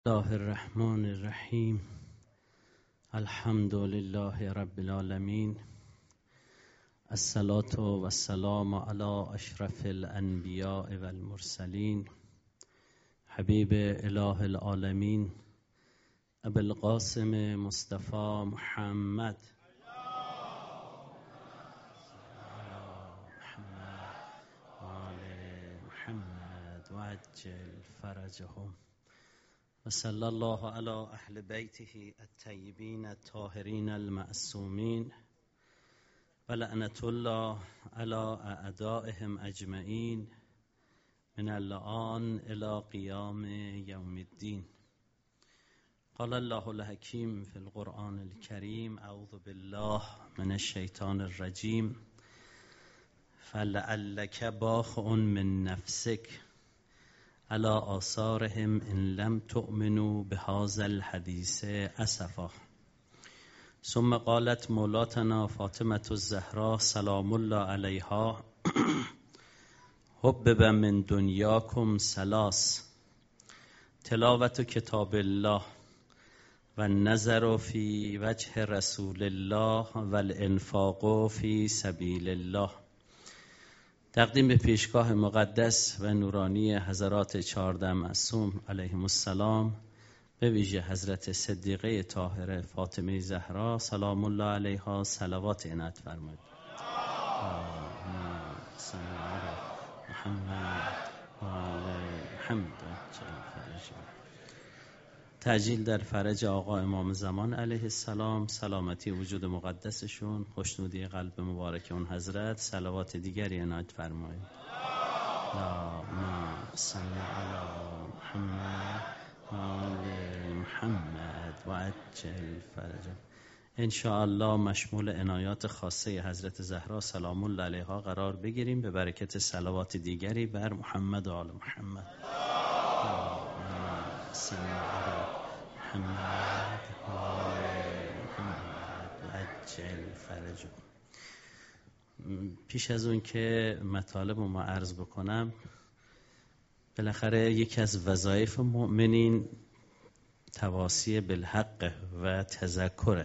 الله الرحمن الرحیم. الحمد لله رب العالمین. الصلاة و السلام علی اشرف الانبیاء و المرسلین حبیب اله العالمین ابی القاسم مصطفی محمد محمد و عجل فرجهم و صلی الله علی اهل بیته الطیبین الطاهرین المعصومین و لعنت الله علی اعدائهم اجمعین من الآن الی قیام یوم الدین. قال الله الحکیم فی القرآن الکریم اعوذ بالله من الشیطان الرجیم فلعلک باخع من نفسک علی آثارهم ان لم تؤمنوا بهذا الحدیث اسفا. ثم قالت مولاتنا فاطمة الزهراء سلام الله علیها حبب من دنیاکم ثلاث تلاوت کتاب الله و النظر فی وجه رسول الله و الانفاق فی سبیل الله. تقدیم به پیشگاه مقدس و نورانی حضرات 14 معصوم علیهم السلام، به ویژه حضرت صدیقه طاهره فاطمه زهرا سلام الله علیها صلوات عنایت فرمایید. محمد و آل محمد. تعجیل در فرج آقا امام زمان علیه السلام، سلامتی وجود مقدسشون، خوشنودی قلب مبارک اون حضرت، صلوات دیگری عنایت فرمایید. اللهم صل علی محمد و آل محمد و عجل فرجهم. ان شاء الله مشمول عنایات خاصه حضرت زهرا سلام الله علیها قرار بگیریم به برکت صلوات دیگری بر محمد و آل محمد. اللهم صل علی محمد و آل محمد و عجل فرجهم. پیش از اون که مطالب رو ما عرض بکنم، بالاخره یکی از وظایف مؤمنین تواصی بالحق و تذکره.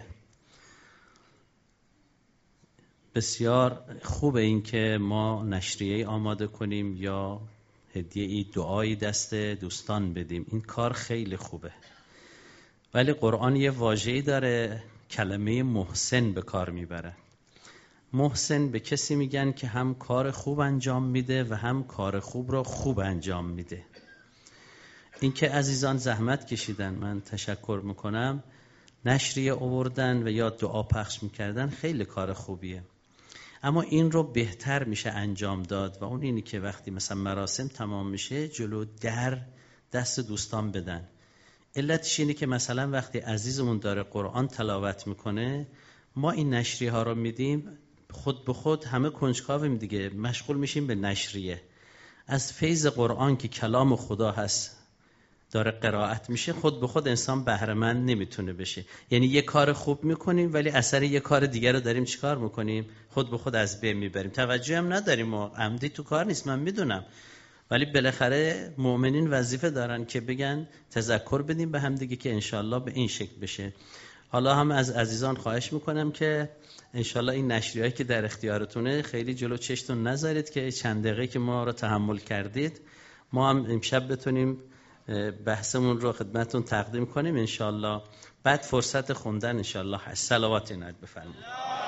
بسیار خوبه این که ما نشریه آماده کنیم یا هدیه‌ای دعایی دست دوستان بدیم، این کار خیلی خوبه، ولی قرآن یه واژه‌ای داره کلمه محسن به کار میبره. محسن به کسی میگن که هم کار خوب انجام میده و هم کار خوب رو خوب انجام میده. این که عزیزان زحمت کشیدن، من تشکر میکنم، نشریه آوردن و یا دعا پخش میکردن، خیلی کار خوبیه، اما این رو بهتر میشه انجام داد و اون اینی که وقتی مثلا مراسم تمام میشه جلو در دست دوستان بدن. علتش اینه که مثلا وقتی عزیزمون داره قرآن تلاوت میکنه، ما این نشریه ها رو میدیم، خود به خود همه کنجکاویم دیگه، مشغول میشیم به نشریه. از فیض قرآن که کلام خدا هست داره قرائت میشه، خود به خود انسان بهره مند نمیتونه بشه. یعنی یه کار خوب میکنیم ولی اثر یه کار دیگر رو داریم چیکار میکنیم؟ خود به خود از بین میبریم، توجه هم نداریم و عمدی تو کار نیست، من میدونم، ولی بالاخره مؤمنین وظیفه دارن که بگن تذکر بدیم به هم دیگه که انشالله به این شکل بشه. حالا هم از عزیزان خواهش میکنم که انشالله این نشریه‌ای که در اختیارتونه خیلی جلو چشتون نذارید که چند دقیقه که ما رو تحمل کردید ما هم امشب بتونیم بحثمون رو خدمتون تقدیم کنیم انشالله. بعد فرصت خوندن انشالله هست. صلوات عنایت بفرمایید.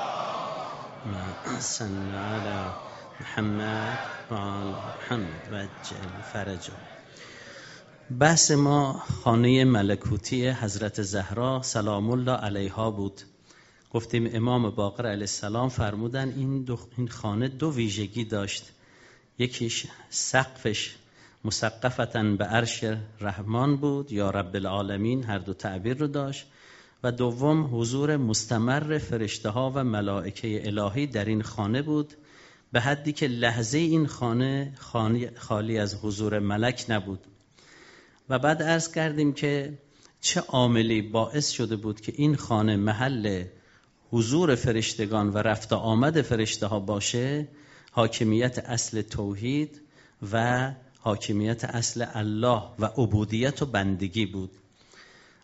صلی علی محمد و آل محمد و عجل فرجهم. بحث ما خانه ملکوتی حضرت زهرا سلام الله علیها بود. گفتیم امام باقر علیه السلام فرمودن این خانه دو ویژگی داشت، یکیش سقفش مسقفتاً به عرش رحمان بود یا رب العالمین، هر دو تعبیر رو داشت، و دوم حضور مستمر فرشته ها و ملائکه الهی در این خانه بود، به حدی که لحظه این خانه خالی از حضور ملک نبود. و بعد عرض کردیم که چه عاملی باعث شده بود که این خانه محل حضور فرشتگان و رفت آمد فرشته ها باشه؟ حاکمیت اصل توحید و حاکمیت اصل الله و عبودیت و بندگی بود.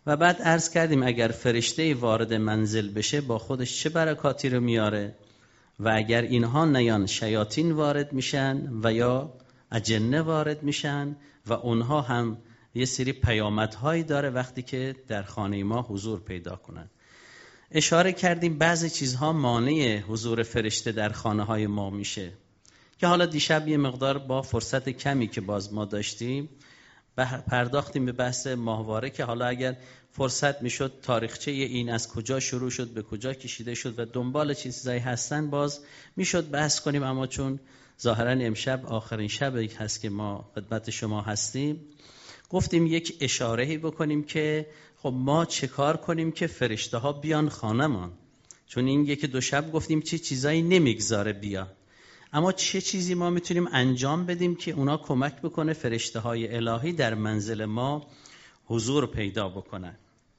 و بعد عرض کردیم اگر فرشته وارد منزل بشه با خودش چه برکاتی رو میاره و اگر اینها نیان شیاطین وارد میشن و یا اجنه وارد میشن و اونها هم یه سری پیامدهایی داره وقتی که در خانه ما حضور پیدا کنن. اشاره کردیم بعضی چیزها مانع حضور فرشته در خانه های ما میشه که حالا دیشب یه مقدار با فرصت کمی که باز ما داشتیم پرداختیم به بحث ماهواره که حالا اگر فرصت میشد تاریخچه این از کجا شروع شد به کجا کشیده شد و دنبال چیزایی هستن باز میشد بحث کنیم، اما چون ظاهرا امشب آخرین شبی هست که ما خدمت شما هستیم گفتیم یک اشاره‌ای بکنیم که خب ما چه کار کنیم که فرشته ها بیان خانه‌مان، چون این یکی دو شب گفتیم چه چیزایی نمیگذاره بیا، اما چه چیزی ما میتونیم انجام بدیم که اونا کمک بکنه فرشته های الهی در منزل ما حضور پیدا بکنن.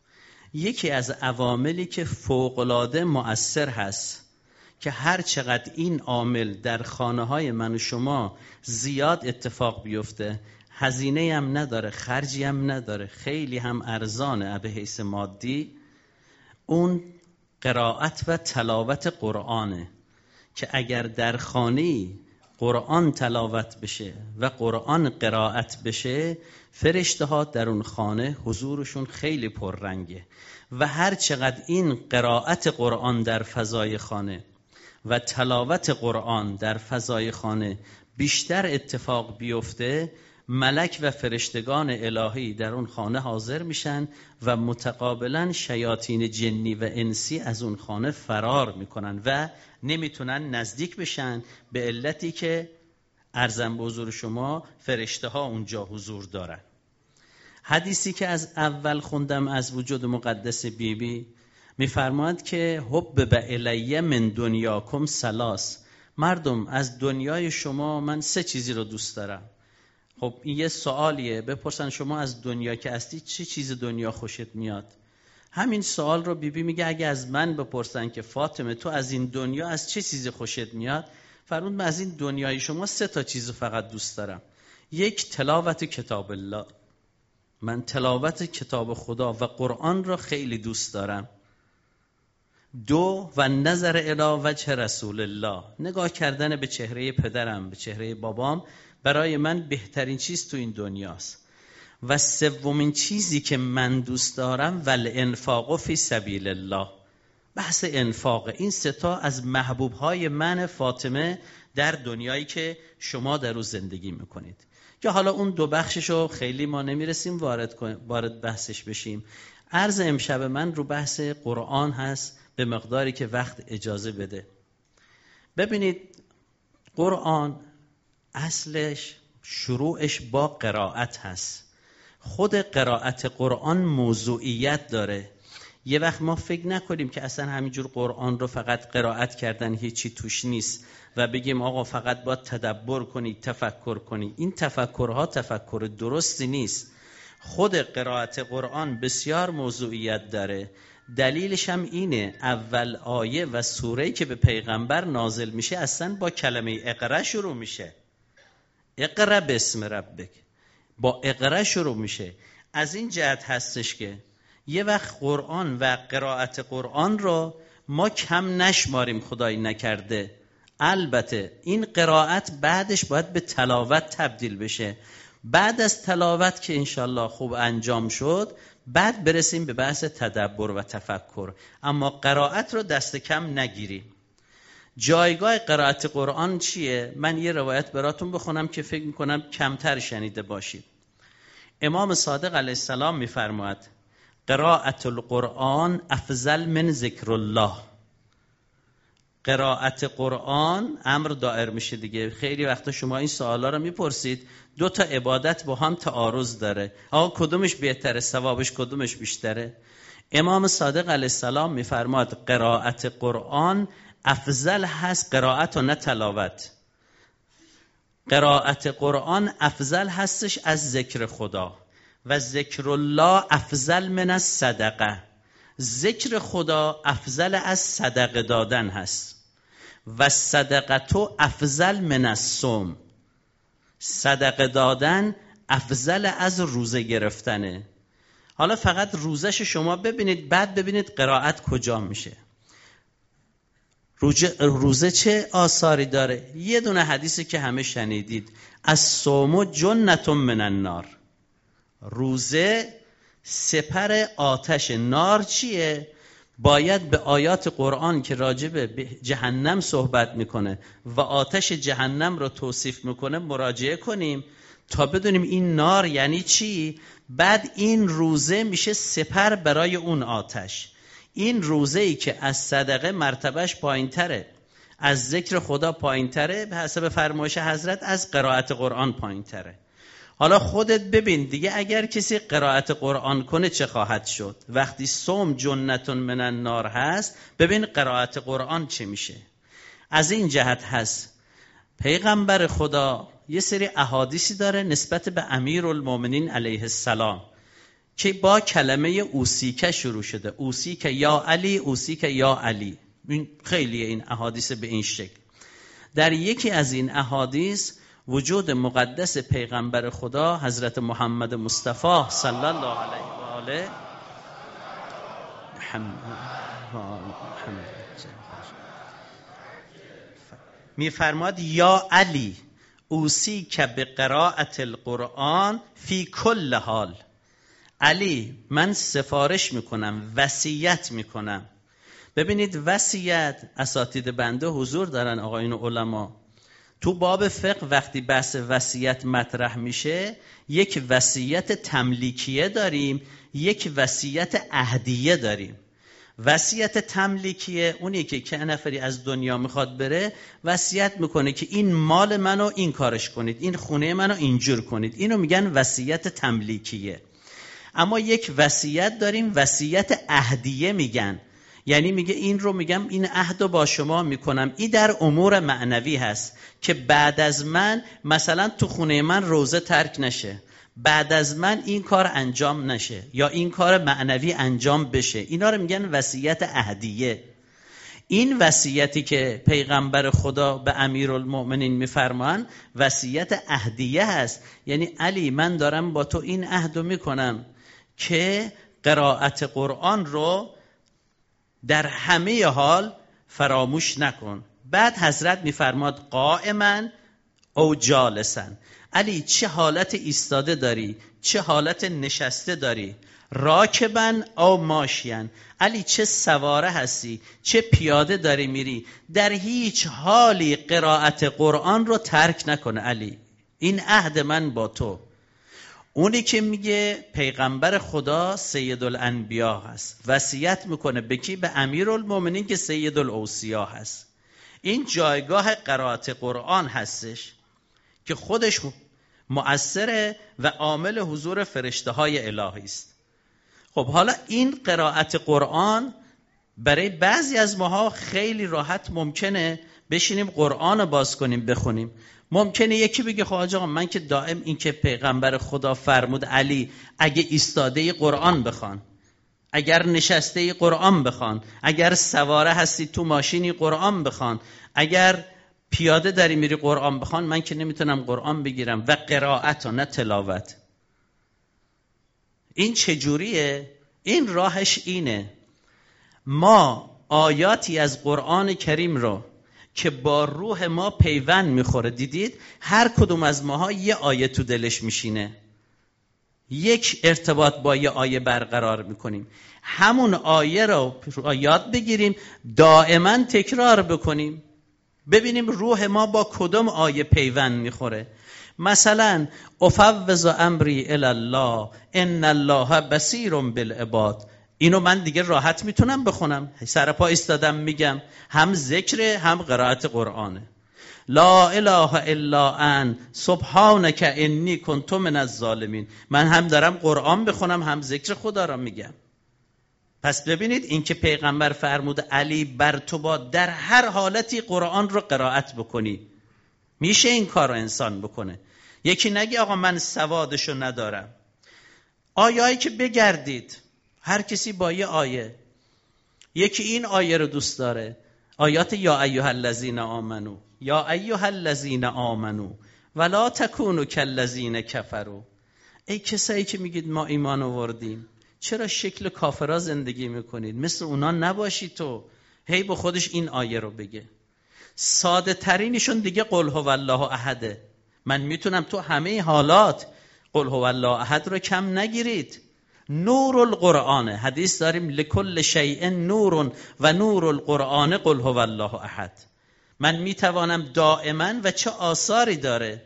یکی از عواملی که فوق‌العاده مؤثر هست که هر چقدر این عامل در خانه های من و شما زیاد اتفاق بیفته، هزینه هم نداره، خرجی هم نداره، خیلی هم ارزانه به حیث مادی، اون قرائت و تلاوت قرآنه که اگر در خانه قرآن تلاوت بشه و قرآن قرائت بشه فرشته ها در اون خانه حضورشون خیلی پررنگه و هر چقدر این قرائت قرآن در فضای خانه و تلاوت قرآن در فضای خانه بیشتر اتفاق بیفته ملک و فرشتگان الهی در اون خانه حاضر میشن و متقابلا شیاطین جنی و انسی از اون خانه فرار میکنن و نمیتونن نزدیک بشن به علتی که عرضم به حضور شما فرشته ها اونجا حضور دارن. حدیثی که از اول خوندم از وجود مقدس بیبی میفرماد که حبب الیه من دنیاکم ثلاث، مردم از دنیای شما من سه چیزی رو دوست دارم. خب این یه سوالیه، بپرسن شما از دنیا که هستی چه چیز دنیا خوشت میاد؟ همین سوال رو بیبی میگه اگه از من بپرسن که فاطمه تو از این دنیا از چه چیز خوشت میاد، فرمود من از این دنیای شما سه تا چیز فقط دوست دارم. یک، تلاوت کتاب الله، من تلاوت کتاب خدا و قرآن رو خیلی دوست دارم. دو، و نظر الی وجه رسول الله، نگاه کردن به چهره پدرم، به چهره بابام برای من بهترین چیز تو این دنیاست. و سومین چیزی که من دوست دارم والانفاق فی سبیل الله، بحث انفاق. این سه تا از محبوبهای من فاطمه در دنیایی که شما در او زندگی میکنید، که حالا اون دو بخششو خیلی ما نمیرسیم وارد بحثش بشیم. عرض امشب من رو بحث قرآن هست به مقداری که وقت اجازه بده. ببینید قرآن اصلش شروعش با قرائت هست. خود قرائت قرآن موضوعیت داره. یه وقت ما فکر نکنیم که اصلا همینجور قرآن رو فقط قرائت کردن هیچی توش نیست و بگیم آقا فقط باید تدبر کنی، تفکر کنی. این تفکرها تفکر درستی نیست. خود قرائت قرآن بسیار موضوعیت داره. دلیلش هم اینه اول آیه و سوره‌ای که به پیغمبر نازل میشه اصلا با کلمه اقرا شروع میشه. اقرا باسم ربک، با اقرا شروع میشه. از این جهت هستش که یه وقت قرآن و قرائت قرآن رو ما کم نشماریم خدای نکرده. البته این قرائت بعدش باید به تلاوت تبدیل بشه. بعد از تلاوت که انشالله خوب انجام شد بعد برسیم به بحث تدبر و تفکر، اما قرائت رو دست کم نگیریم. جایگاه قرائت قرآن چیه؟ من یه روایت براتون بخونم که فکر میکنم کمتر شنیده باشید. امام صادق علیه السلام میفرماید قرائت القرآن افضل من ذکر الله. قرائت قرآن امر دائر میشه دیگه. خیلی وقتا شما این سوالا رو میپرسید، دو تا عبادت با هم تعارض داره، آقا کدومش بهتره، ثوابش کدومش بیشتره؟ امام صادق علیه السلام میفرماد قرائت قرآن افضل هست، قرائت و نه تلاوت. قرائت قرآن افضل هستش از ذکر خدا و ذکر الله افضل من از صدقه. ذکر خدا افضل از صدقه دادن هست و صدقه تو افضل من از صوم. صدقه دادن افضل از روزه گرفتنه. حالا فقط روزش شما ببینید، بعد ببینید قرائت کجا میشه. روزه چه آثاری داره؟ یه دونه حدیثی که همه شنیدید، الصوم جنة من النار. روزه سپر آتش. نار چیه؟ باید به آیات قرآن که راجع به جهنم صحبت میکنه و آتش جهنم رو توصیف میکنه مراجعه کنیم تا بدونیم این نار یعنی چی. بعد این روزه میشه سپر برای اون آتش. این روزه‌ای که از صدقه مرتبهش پایین‌تره، از ذکر خدا پایین‌تره، به حسب فرمایش حضرت از قرائت قرآن پایین‌تره. حالا خودت ببین دیگه، اگر کسی قرائت قرآن کنه چه خواهد شد؟ وقتی صوم جنة من النار هست، ببین قرائت قرآن چه میشه. از این جهت هست پیغمبر خدا یه سری احادیثی داره نسبت به امیرالمومنین علیه السلام که با کلمه اوصیک شروع شده. اوصیک یا علی، اوصیک یا علی. خیلی این احادیث به این شکل. در یکی از این احادیث وجود مقدس پیغمبر خدا حضرت محمد مصطفی صلی الله علیه و آله میفرماد یا علی اوصیک بقراءة القرآن فی کل حال. علی من سفارش میکنم، وصیت میکنم. ببینید وصیت، اساتید بنده حضور دارن آقایون علما، تو باب فقه وقتی بحث وصیت مطرح میشه یک وصیت تملیکیه داریم، یک وصیت عهدیه داریم. وصیت تملیکیه اونی که نفری از دنیا میخواد بره وصیت میکنه که این مال منو این کارش کنید، این خونه منو اینجور کنید، اینو میگن وصیت تملیکیه. اما یک وصیت داریم وصیت عهدیه میگن، یعنی میگه این رو میگم، این عهدو با شما میکنم، این در امور معنوی هست که بعد از من مثلا تو خونه من روزه ترک نشه، بعد از من این کار انجام نشه یا این کار معنوی انجام بشه. اینا رو میگن وصیت عهدیه. این وصیتی که پیغمبر خدا به امیرالمؤمنین میفرمان وصیت عهدیه هست. یعنی علی من دارم با تو این عهدو میکنم که قرائت قرآن رو در همه حال فراموش نکن. بعد حضرت میفرماد قائما او جالسا. علی چه حالت ایستاده داری، چه حالت نشسته داری، راکبا او ماشیان. علی چه سواره هستی، چه پیاده داری میری، در هیچ حالی قرائت قرآن رو ترک نکن علی. این عهد من با تو. اونی که میگه پیغمبر خدا سید الانبیا هست، وصیت میکنه به کی؟ به امیرالمومنین که سید الاوصیا هست. این جایگاه قرائت قرآن هستش که خودش مؤثره و عامل حضور فرشته های الهی است. خب حالا این قرائت قرآن برای بعضی از ماها خیلی راحت ممکنه بشینیم قرآن رو باز کنیم بخونیم. ممکنه یکی بگه خب آقا من که دائم این که پیغمبر خدا فرمود علی اگه ایستاده قرآن بخوان، اگر نشسته قرآن بخوان، اگر سواره هستی تو ماشینی قرآن بخوان، اگر پیاده داری میری قرآن بخوان، من که نمیتونم قرآن بگیرم. و قرائت و نه تلاوت. این چجوریه؟ این راهش اینه، ما آیاتی از قرآن کریم رو که با روح ما پیوند میخوره، دیدید هر کدوم از ماها یه آیه تو دلش میشینه، یک ارتباط با یه آیه برقرار میکنیم، همون آیه رو یاد بگیریم دائما تکرار بکنیم ببینیم روح ما با کدوم آیه پیوند میخوره. مثلا افوض امری الی الله ان الله بصیر بالعباد، اینو من دیگه راحت میتونم بخونم، سر پا ایستادم میگم، هم ذکر هم قرائت قرآنه. لا اله الا ان سبحانک انی کنت من الظالمین، من هم دارم قرآن بخونم هم ذکر خدا را میگم. پس ببینید این که پیغمبر فرمود علی بر تو با در هر حالتی قرآن رو قرائت بکنی، میشه این کار رو انسان بکنه. یکی نگی آقا من سوادشو ندارم. آیه‌ای که بگردید هر کسی با یه آیه، یکی این آیه رو دوست داره، آیات یا ایها الذین آمنو، یا ایها الذین آمنو ولا تکونوا کالذین کفروا. ای کسایی که میگید ما ایمان آوردیم، چرا شکل کافرا زندگی میکنید؟ مثل اونا نباشی تو. هی به خودش این آیه رو بگه. ساده ترینشون دیگه قل هو الله احده. من میتونم تو همه حالات قل هو الله احد رو کم نگیرید. نور القرآن، حدیث داریم لکل شیء نور و نور القرآن قل هو الله احد. من میتوانم دائما و چه آثاری داره.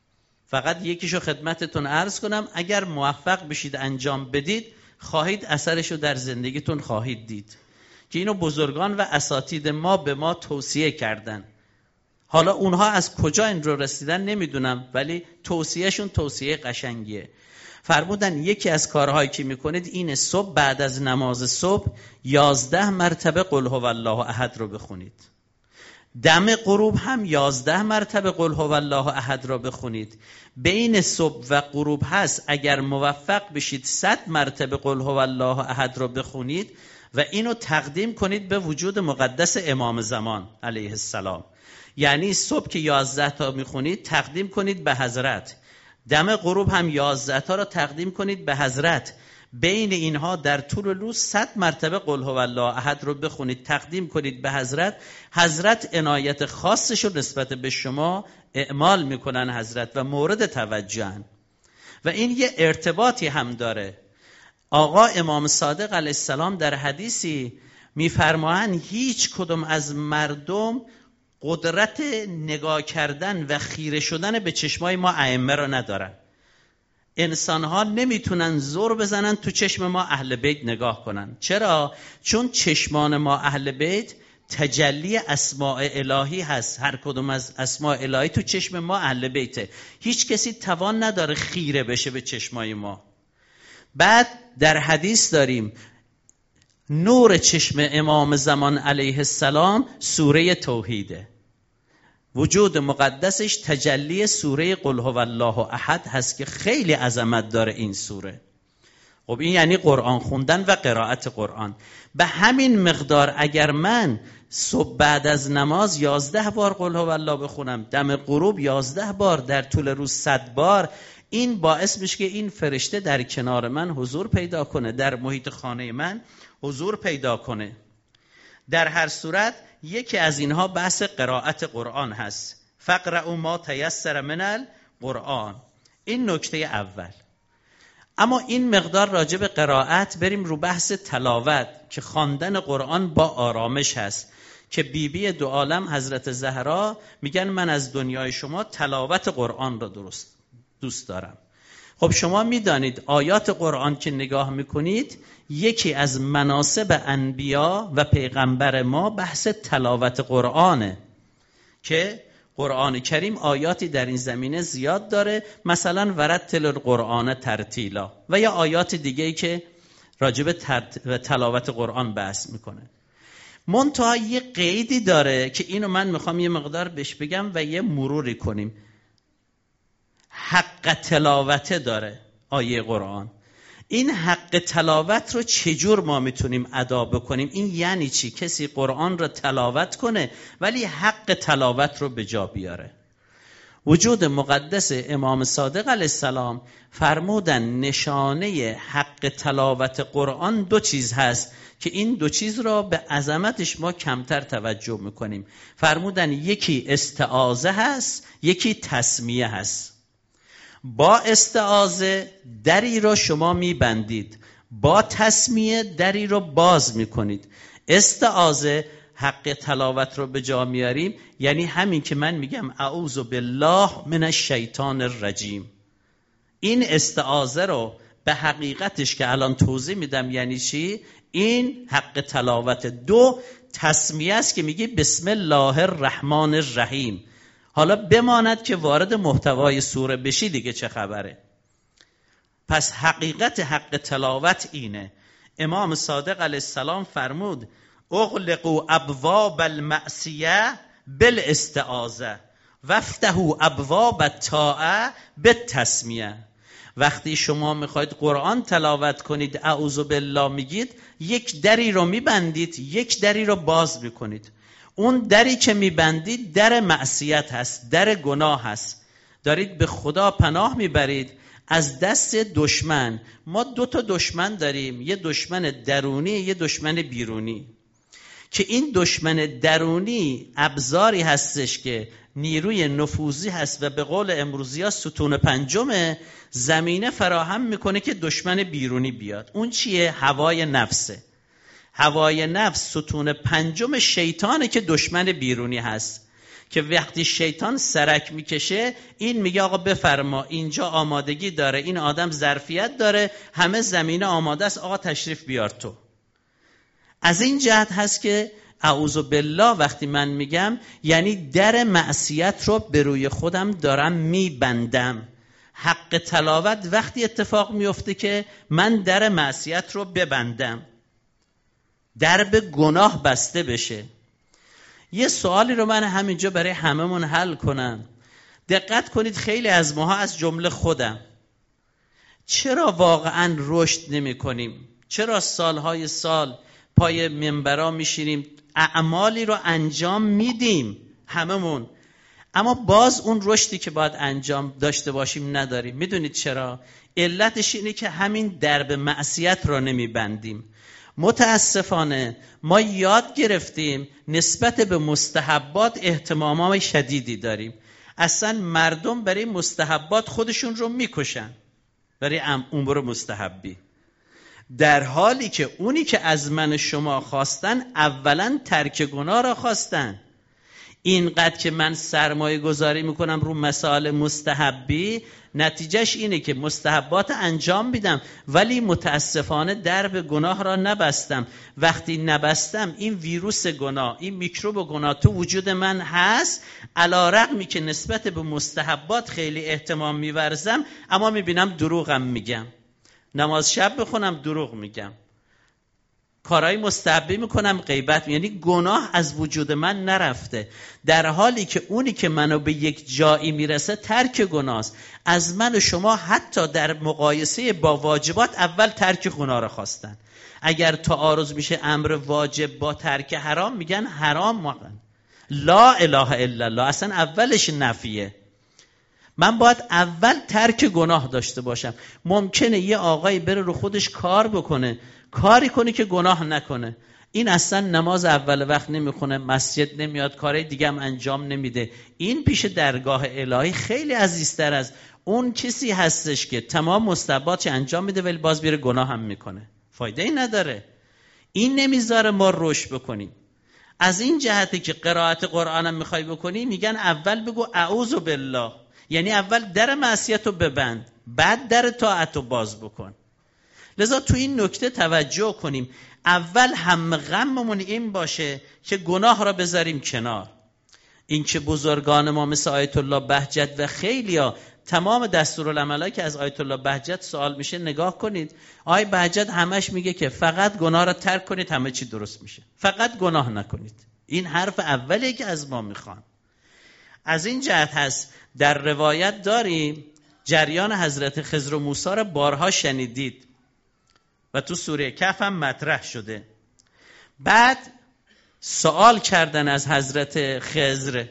فقط یکیشو خدمتتون عرض کنم، اگر موفق بشید انجام بدید خواهید اثرشو در زندگیتون خواهید دید که اینو بزرگان و اساتید ما به ما توصیه کردن. حالا اونها از کجا این رو رسیدن نمیدونم، ولی توصیهشون توصیه قشنگیه. فرمودن یکی از کارهایی که میکنید اینه صبح بعد از نماز صبح 11 مرتبه قل هو الله احد رو بخونید. دم غروب هم 11 مرتبه قل هو الله احد را بخونید. بین صبح و غروب هست، اگر موفق بشید 100 مرتبه قل هو الله احد را بخونید و اینو تقدیم کنید به وجود مقدس امام زمان علیه السلام. یعنی صبح که 11 تا میخونید تقدیم کنید به حضرت، دم غروب هم 11 تا را تقدیم کنید به حضرت. بین اینها در طول روز 100 مرتبه قل هو الله احد رو بخونید، تقدیم کنید به حضرت. حضرت عنایت خاصش رو نسبت به شما اعمال میکنن حضرت و مورد توجهن. و این یه ارتباطی هم داره. آقا امام صادق علیه السلام در حدیثی میفرمایند هیچ کدوم از مردم قدرت نگاه کردن و خیره شدن به چشمای ما ائمه را ندارن. انسان ها نمیتونن زور بزنن تو چشم ما اهل بیت نگاه کنن. چرا؟ چون چشمان ما اهل بیت تجلی اسماء الهی هست. هر کدوم از اسماء الهی تو چشم ما اهل بیته. هیچ کسی توان نداره خیره بشه به چشمای ما. بعد در حدیث داریم نور چشم امام زمان علیه السلام سوره توحیده. وجود مقدسش تجلی سوره قل هو الله احد هست که خیلی عظمت داره این سوره. خب این یعنی قرآن خوندن و قرائت قرآن. به همین مقدار اگر من صبح بعد از نماز 11 بار قل هو الله بخونم، دم غروب 11 بار، در طول روز 100 بار، این باعث میشه که این فرشته در کنار من حضور پیدا کنه، در محیط خانه من حضور پیدا کنه. در هر صورت یکی از اینها بحث قرائت قرآن هست. فقرأوا ما تیسر من القرآن. این نکته اول. اما این مقدار راجع به قرائت بریم رو بحث تلاوت که خواندن قرآن با آرامش هست که بیبی دو عالم حضرت زهرا میگن من از دنیای شما تلاوت قرآن را دوست دارم. خب شما میدانید آیات قرآن که نگاه میکنید یکی از مناسب انبیا و پیغمبر ما بحث تلاوت قرآنه که قرآن کریم آیاتی در این زمینه زیاد داره، مثلا ورتل القرآن ترتیلا و یا آیات دیگه‌ای که راجع به تلاوت قرآن بحث میکنه. منتها یه قیدی داره که اینو من میخوام یه مقدار بهش بگم و یه مروری کنیم. حق تلاوت داره آیه قرآن. این حق تلاوت رو چجور ما میتونیم ادا بکنیم؟ این یعنی چی؟ کسی قرآن رو تلاوت کنه ولی حق تلاوت رو به جا بیاره. وجود مقدس امام صادق علیه السلام فرمودن نشانه حق تلاوت قرآن 2 چیز هست که این 2 چیز را به عظمتش ما کمتر توجه میکنیم. فرمودن یکی استعاذه هست، یکی تسمیه هست. با استعاذه دری را شما میبندید، با تسمیه دری را باز میکنید. استعاذه حق تلاوت رو به جا میاریم، یعنی همین که من میگم اعوذ بالله من الشیطان الرجیم. این استعاذه رو به حقیقتش که الان توضیح میدم یعنی چی، این حق تلاوت. 2 تسمیه است که میگه بسم الله الرحمن الرحیم. حالا بماند که وارد محتوای سوره بشی دیگه چه خبره. پس حقیقت حق تلاوت اینه. امام صادق علیه السلام فرمود اغلقوا ابواب المعصیه بالاستعاذه وافتحوا ابواب الطاعه بالتسمیه. وقتی شما میخواید قرآن تلاوت کنید اعوذ بالله میگید، یک دری رو میبندید، یک دری رو باز میکنید. اون دری که میبندید در معصیت هست، در گناه هست. دارید به خدا پناه میبرید از دست دشمن. ما 2 تا دشمن داریم، یه دشمن درونی، یه دشمن بیرونی، که این دشمن درونی ابزاری هستش که نیروی نفوذی هست و به قول امروزی‌ها ستون پنجم زمینه فراهم میکنه که دشمن بیرونی بیاد. اون چیه؟ هوای نفسه. هوای نفس ستون پنجم شیطانه که دشمن بیرونی هست، که وقتی شیطان سرک میکشه این میگه آقا بفرما، اینجا آمادگی داره، این آدم ظرفیت داره، همه زمینه آماده است، آقا تشریف بیار تو. از این جهت هست که اعوذ بالله وقتی من میگم یعنی در معصیت رو به روی خودم دارم میبندم. حق تلاوت وقتی اتفاق میفته که من در معصیت رو ببندم، درب گناه بسته بشه. یه سوالی رو من همینجا برای هممون حل کنم. دقت کنید خیلی از ماها از جمله خودم چرا واقعا رشد نمی کنیم؟ چرا سالهای سال پای منبرا میشینیم، اعمالی رو انجام میدیم هممون، اما باز اون رشدی که باید انجام داشته باشیم نداریم؟ میدونید چرا؟ علتش اینه که همین درب معصیت رو نمیبندیم. متاسفانه ما یاد گرفتیم نسبت به مستحبات اهتمام شدیدی داریم. اصلا مردم برای مستحبات خودشون رو میکشن برای امور مستحبی، در حالی که اونی که از من شما خواستن اولا ترک گناه را خواستن. اینقدر که من سرمایه گذاری میکنم رو مسائل مستحبی، نتیجهش اینه که مستحبات انجام میدم ولی متاسفانه درب گناه را نبستم. وقتی نبستم این ویروس گناه، این میکروب گناه تو وجود من هست، علی رغمی که نسبت به مستحبات خیلی اهتمام میورزم اما میبینم دروغم میگم. نماز شب بخونم دروغ میگم، کارهای مستحبی میکنم غیبت، یعنی گناه از وجود من نرفته، در حالی که اونی که منو به یک جایی میرسه ترک گناه است. از من و شما حتی در مقایسه با واجبات اول ترک گناه رو خواستن. اگر تعارض میشه امر واجب با ترک حرام، میگن حرام لا اله الا الله، اصلا اولش نفیه. من باید اول ترک گناه داشته باشم. ممکنه یه آقایی بره رو خودش کار بکنه، کاری کنه که گناه نکنه، این اصلا نماز اول وقت نمیخونه، مسجد نمیاد، کارهای دیگه هم انجام نمیده. این پیش درگاه الهی خیلی عزیزتر از اون کسی هستش که تمام مستحبات انجام میده ولی باز بیره گناه هم میکنه. فایده ای نداره. این نمیذاره ما رشد بکنیم. از این جهته که قرائت قرآن هم میخوای بکنی، میگن اول بگو اعوذ بالله، یعنی اول در معصیت رو ببند، بعد در طاعت رو باز بکن. لذا تو این نکته توجه کنیم. اول هم غممون این باشه که گناه را بذاریم کنار. این که بزرگان ما مثل آیت الله بهجت و خیلیا تمام دستورالعملایی که از آیت الله بهجت سوال میشه نگاه کنید. آیت بهجت همش میگه که فقط گناه را ترک کنید همه چی درست میشه، فقط گناه نکنید. این حرف اولیه که از ما میخوان. از این جهت هست در روایت داریم جریان حضرت خضر و موسی را بارها شنیدید و تو سوره کهف هم مطرح شده. بعد سوال کردن از حضرت خضر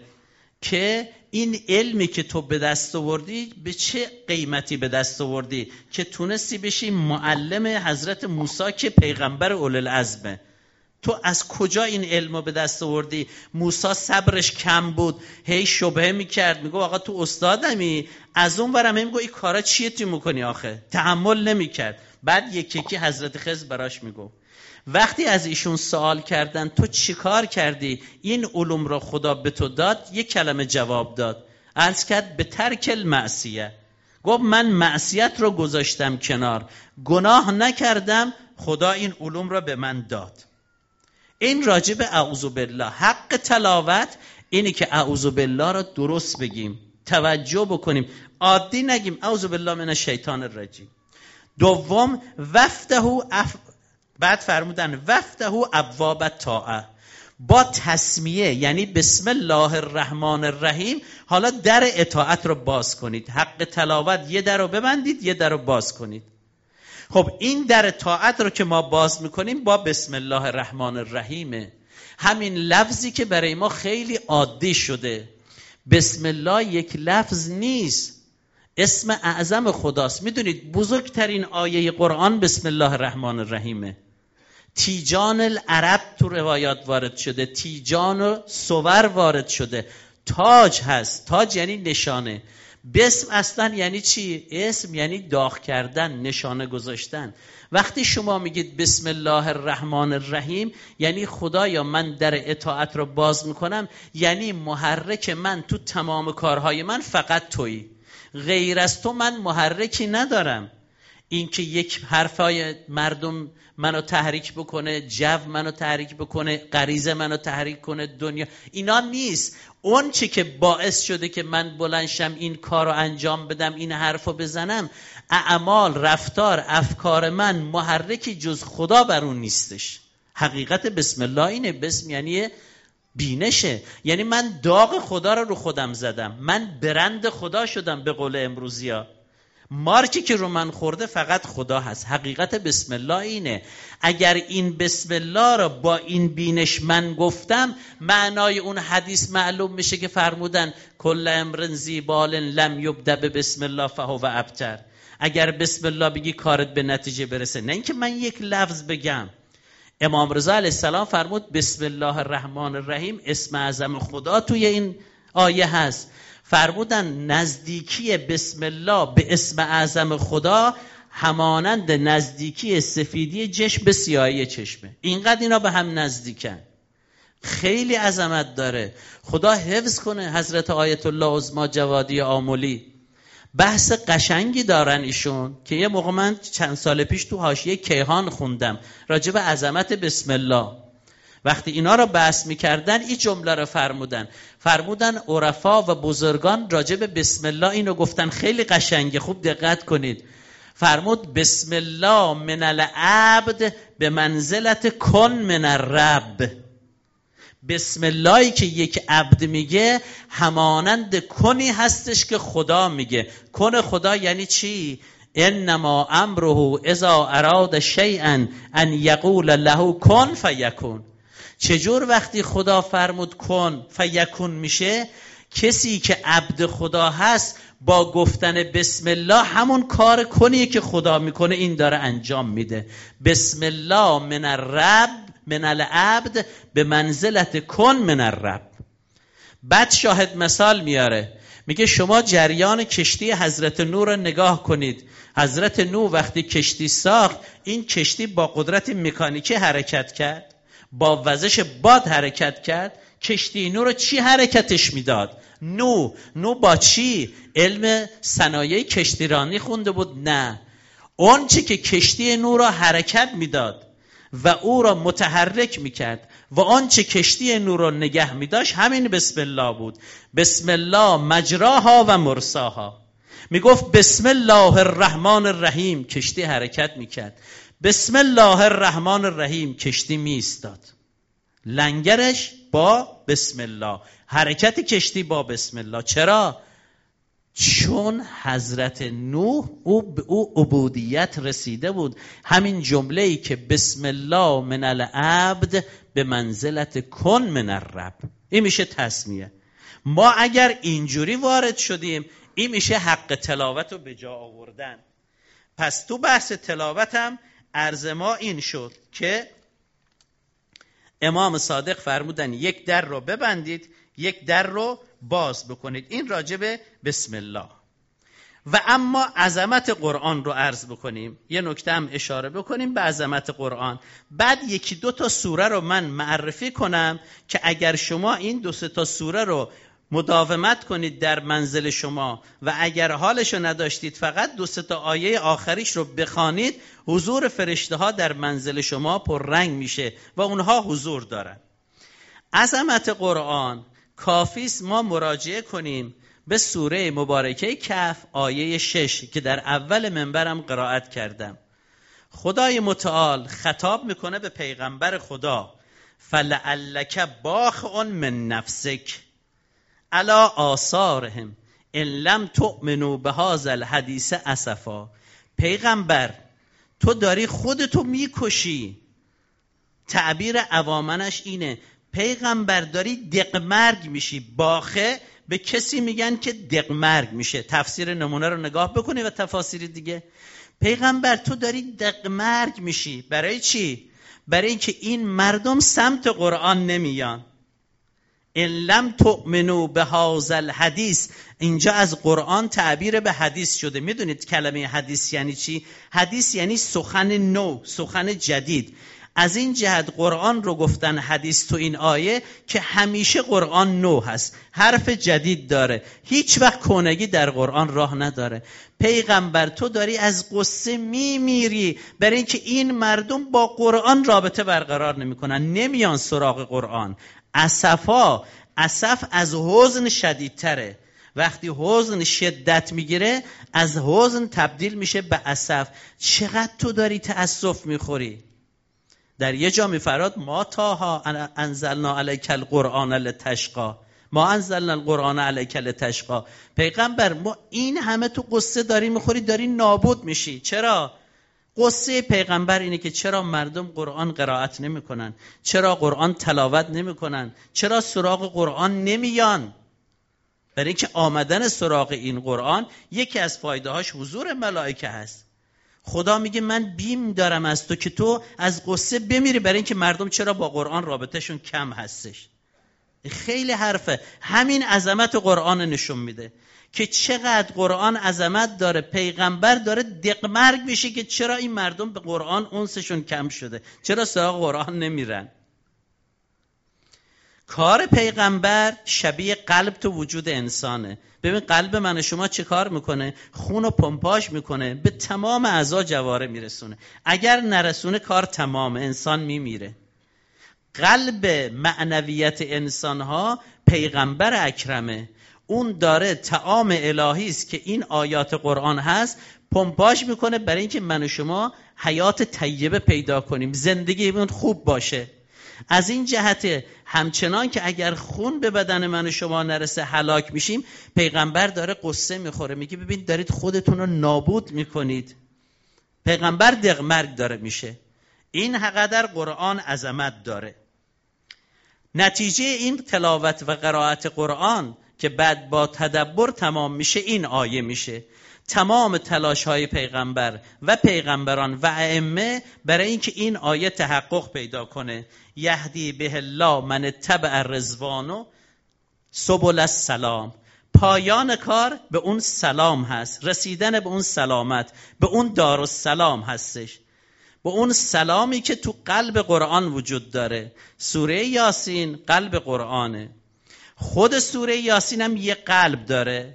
که این علمی که تو به دست آوردی به چه قیمتی به دست آوردی که تونستی بشی معلم حضرت موسی که پیغمبر اولوالعزمه؟ تو از کجا این علمو به دست آوردی؟ موسی صبرش کم بود، هی شبهه میکرد، میگو آقا تو استادمی، از اون برم میگو این کارا چیه تو میکنی آخه؟ تحمل نمیکرد. بعد یکی حضرت خضر براش میگو. وقتی از ایشون سوال کردن تو چی کار کردی این علوم را خدا به تو داد، یک کلمه جواب داد، عرض کرد به ترک المعصیه. گفت من معصیت رو گذاشتم کنار، گناه نکردم، خدا این علوم را به من داد. این راجب اعوذ بالله. حق تلاوت اینی که اعوذ بالله را درست بگیم، توجه بکنیم، عادی نگیم اعوذ بالله من الشیطان الرجیم. دوم بعد فرمودن وفتحوا ابواب الطاعه، با تسمیه یعنی بسم الله الرحمن الرحیم حالا در اطاعت رو باز کنید. حق تلاوت یه در رو ببندید، یه در رو باز کنید. خب این در طاعت رو که ما باز میکنیم با بسم الله الرحمن الرحیمه. همین لفظی که برای ما خیلی عادی شده. بسم الله یک لفظ نیست، اسم اعظم خداست. میدونید بزرگترین آیه قرآن بسم الله الرحمن الرحیمه. تیجان العرب تو روایات وارد شده، تیجان و صور وارد شده. تاج هست، تاج یعنی نشانه. بسم اصلا یعنی چی؟ اسم یعنی داغ کردن، نشانه گذاشتن. وقتی شما میگید بسم الله الرحمن الرحیم یعنی خدایا من در اطاعت رو باز میکنم، یعنی محرک من تو تمام کارهای من فقط تویی، غیر از تو من محرکی ندارم. این که یک حرفای مردم منو تحریک بکنه، جو منو تحریک بکنه، غریزه منو تحریک کنه، دنیا، اینا نیست. اون چی که باعث شده که من بلنشم این کارو انجام بدم، این حرفو بزنم، اعمال، رفتار، افکار من محرکی جز خدا بر اون نیستش. حقیقت بسم الله اینه. بسم یعنی بینشه، یعنی من داغ خدا رو خودم زدم، من برند خدا شدم. به قول امروزیا مارکی که رو من خورده فقط خدا هست. حقیقت بسم الله اینه. اگر این بسم الله رو با این بینش من گفتم، معنای اون حدیث معلوم میشه که فرمودن کل امر ذی بال لم یبدأ بسم الله فهو ابتر. اگر بسم الله بگی کارت به نتیجه برسه، نه اینکه من یک لفظ بگم. امام رضا علیه السلام فرمود بسم الله الرحمن الرحیم اسم اعظم خدا توی این آیه هست. فرمودن نزدیکی بسم الله به اسم اعظم خدا همانند نزدیکی سفیدی چشم به سیاهی چشمه. اینقدر اینا به هم نزدیکن. خیلی عظمت داره. خدا حفظ کنه حضرت آیت الله عظما جوادی آملی. بحث قشنگی دارن ایشون که یه موقع من چند سال پیش تو حاشیه کیهان خوندم راجع به عظمت بسم الله. وقتی اینا رو بحث میکردن این جمله رو فرمودن عرفا و بزرگان راجع به بسم الله اینو گفتن، خیلی قشنگه، خوب دقت کنید. فرمود بسم الله من العبد به منزلت کن من الرب. بسم اللهی که یک عبد میگه همانند کنی هستش که خدا میگه. کن خدا یعنی چی؟ انما امره اذا اراد شیئا ان یقول له کن فیکون. چجور وقتی خدا فرمود کن فیکون میشه؟ کسی که عبد خدا هست با گفتن بسم الله همون کار کنیه که خدا میکنه این داره انجام میده. بسم الله من الرب من العبد به منزلت کن من الرب. بعد شاهد مثال میاره، میگه شما جریان کشتی حضرت نوح رو نگاه کنید. حضرت نوح وقتی کشتی ساخت، این کشتی با قدرت مکانیکی حرکت کرد، با وزش باد حرکت کرد. کشتی نوح رو چی حرکتش میداد؟ نوح با چی؟ علم صنایع کشتیرانی خونده بود؟ نه. اون چی که کشتی نوح را حرکت میداد و او را متحرک میکرد و آنچه کشتی نور را نگه میداشت همین بسم الله بود. بسم الله مجراها و مرساها. میگفت بسم الله الرحمن الرحیم، کشتی حرکت میکرد. بسم الله الرحمن الرحیم، کشتی میایستاد. لنگرش با بسم الله، حرکت کشتی با بسم الله. چرا؟ چون حضرت نوح او عبودیت رسیده بود. همین جمله‌ای که بسم الله من العبد به منزلت کن من الرب، این میشه تسمیه. ما اگر اینجوری وارد شدیم این میشه حق تلاوت رو به جا آوردن. پس تو بحث تلاوت هم عرض ما این شد که امام صادق فرمودن یک در رو ببندید، یک در رو باز بکنید. این راجب بسم الله. و اما عظمت قرآن رو عرض بکنیم، یه نکته هم اشاره بکنیم به عظمت قرآن. بعد یکی دو تا سوره رو من معرفی کنم که اگر شما این دو سه تا سوره رو مداومت کنید در منزل شما و اگر حالشو نداشتید فقط دو سه تا آیه آخریش رو بخوانید، حضور فرشته ها در منزل شما پررنگ میشه و اونها حضور دارن. عظمت قرآن کافیست ما مراجعه کنیم به سوره مبارکه کهف آیه 6 که در اول منبرم قرائت کردم. خدای متعال خطاب میکنه به پیغمبر خدا، فلعلک باخع من نفسک علی آثارهم ان لم تؤمنوا بهذا الحدیث اسفا. پیغمبر تو داری خودتو میکشی. تعبیر عوامنش اینه، پیغمبر داری دقمرگ میشی. باخه به کسی میگن که دقمرگ میشه. تفسیر نمونه رو نگاه بکنی و تفاسیر دیگه. پیغمبر تو داری دقمرگ میشی. برای چی؟ برای اینکه این مردم سمت قرآن نمیان. ان لم تؤمنوا بهذا الحدیث، اینجا از قرآن تعبیر به حدیث شده. میدونید کلمه حدیث یعنی چی؟ حدیث یعنی سخن نو، سخن جدید. از این جهت قرآن رو گفتن حدیث تو این آیه که همیشه قرآن نو هست، حرف جدید داره، هیچ وقت کهنگی در قرآن راه نداره. پیغمبر تو داری از قصه میمیری برای اینکه این مردم با قرآن رابطه برقرار نمیکنن، نمیان سراغ قرآن. اسف از حزن شدیدتره. وقتی حزن شدت میگیره از حزن تبدیل میشه به اسف. چقدر تو داری تأسف میخوری؟ در یه جا میفراد ما تاها انزلنا علیک القرآن لتشقی، ما انزلنا القرآن علیک لتشقی. پیغمبر ما این همه تو قصه داری میخوری، داری نابود میشی. چرا؟ قصه پیغمبر اینه که چرا مردم قرآن قرائت نمیکنن، چرا قرآن تلاوت نمیکنن، چرا سراغ قرآن نمیان. برای اینکه آمدن سراغ این قرآن یکی از فایده هاش حضور ملائکه هست. خدا میگه من بیم دارم از تو که تو از قصه بمیری، برای اینکه مردم چرا با قرآن رابطهشون کم هستش. خیلی حرفه. همین عظمت قرآن نشون میده که چقدر قرآن عظمت داره. پیغمبر داره دقمرگ میشه که چرا این مردم به قرآن انسشون کم شده، چرا سراغ قرآن نمیرن. کار پیغمبر شبیه قلب تو وجود انسانه. ببین قلب من و شما چه کار میکنه؟ خون و پمپاژ میکنه، به تمام اعضا جواره میرسونه. اگر نرسونه کار تمامه، انسان میمیره. قلب معنویت انسانها پیغمبر اکرمه. اون داره طعام الهی است که این آیات قرآن هست، پمپاژ میکنه برای اینکه من و شما حیات طیبه پیدا کنیم، زندگیمون خوب باشه. از این جهت همچنان که اگر خون به بدن من و شما نرسه هلاک میشیم، پیغمبر داره قصه میخوره، میگه ببین دارید خودتون رو نابود میکنید. پیغمبر دقمرگ داره میشه. این حقدر قرآن عظمت داره. نتیجه این تلاوت و قرائت قرآن که بعد با تدبر تمام میشه این آیه میشه. تمام تلاش های پیغمبر و پیغمبران و ائمه برای اینکه این آیه تحقق پیدا کنه، یهدی به الله من اتبع الرضوان سبل السلام، پایان کار به اون سلام هست، رسیدن به اون سلامت، به اون دارالسلام هستش، به اون سلامی که تو قلب قرآن وجود داره. سوره یاسین قلب قرآنه. خود سوره یاسین هم یه قلب داره.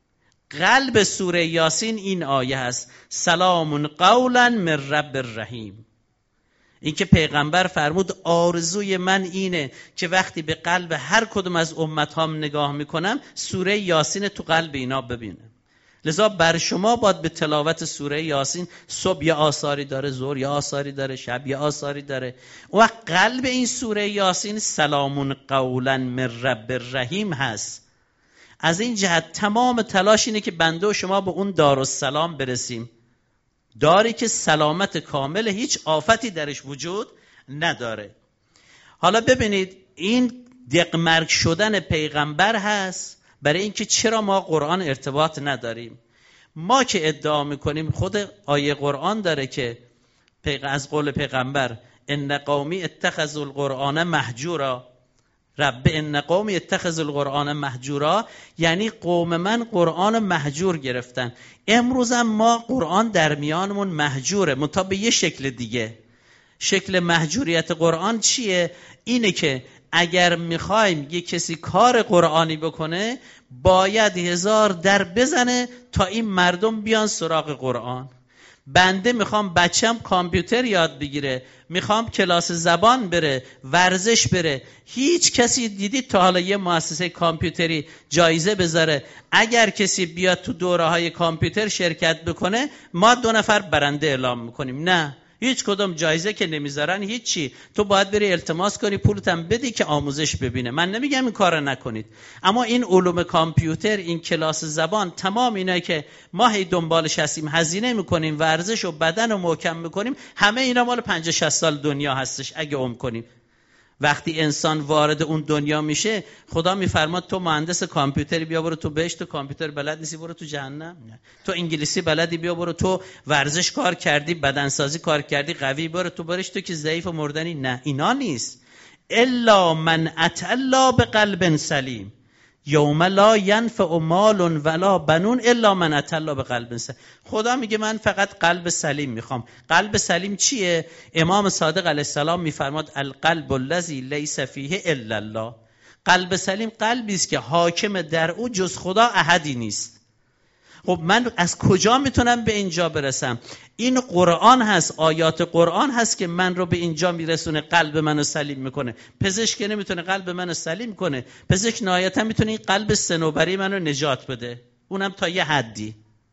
قلب سوره یاسین این آیه هست، سلام قولا من رب الرحیم. این که پیغمبر فرمود آرزوی من اینه که وقتی به قلب هر کدوم از امتهام نگاه میکنم سوره یاسین تو قلب اینا ببینم. لذا بر شما باید به تلاوت سوره یاسین، صبح یه آثاری داره، ظهر یه آثاری داره، شب یه آثاری داره. و قلب این سوره یاسین سلام قولا من رب الرحیم هست. از این جهت تمام تلاش اینه که بنده و شما به اون دارالسلام برسیم، داری که سلامت کامل، هیچ آفتی درش وجود نداره. حالا ببینید این دقمرگ شدن پیغمبر هست برای اینکه چرا ما قرآن ارتباط نداریم. ما که ادعا میکنیم، خود آیه قرآن داره که از قول پیغمبر ان قومی اتخذوا القرآن مهجورا، رب ان قومی اتخذوا القرآن مهجورا، یعنی قوم من قرآن مهجور گرفتن. امروز هم ما قرآن در میانمون مهجوره، منتها به یه شکل دیگه. شکل مهجوریت قرآن چیه؟ اینه که اگر میخوایم یه کسی کار قرآنی بکنه باید 1000 در بزنه تا این مردم بیان سراغ قرآن. بنده میخوام بچم کامپیوتر یاد بگیره، میخوام کلاس زبان بره، ورزش بره. هیچ کسی دیدید تا حالا یه مؤسسه کامپیوتری جایزه بذاره اگر کسی بیاد تو دوره‌های کامپیوتر شرکت بکنه ما 2 نفر برنده اعلام میکنیم؟ نه، هیچ کدوم جایزه که نمیذارن هیچی. تو باید بری التماس کنی پولت هم بدی که آموزش ببینه. من نمیگم این کارو نکنید، اما این علوم کامپیوتر، این کلاس زبان، تمام اینا که ما هی دنبالش هستیم، هزینه میکنیم، ورزش و بدن رو محکم میکنیم، همه اینا مال 50-60 سال دنیا هستش اگه عمر کنیم. وقتی انسان وارد اون دنیا میشه خدا میفرماد تو مهندس کامپیوتری بیا برو تو بهشت، تو کامپیوتر بلد نیستی برو تو جهنم. تو انگلیسی بلدی بیا برو تو ورزش کار کردی، بدنسازی کار کردی، قوی برو تو برش، تو که ضعیف و مردنی. نه، اینا نیست. الا من اتى الله بقلب سلیم یوم لا ینفع مال ولا بنون الا من اتى الله بقلب سلیم. خدا میگه من فقط قلب سلیم میخوام. قلب سلیم چیه؟ امام صادق علیه السلام میفرماد القلب الذی لیس فیه الا الله. قلب سلیم قلبی است که حاکم در او جز خدا احدی نیست. خب من از کجا میتونم به اینجا برسم؟ این قرآن هست، آیات قرآن هست که من رو به اینجا میرسونه، قلب منو سلیم میکنه. پزشک نمیتونه قلب منو سلیم کنه. پزشک نهایتا میتونه این قلب صنوبری منو نجات بده، اونم تا یه حدی.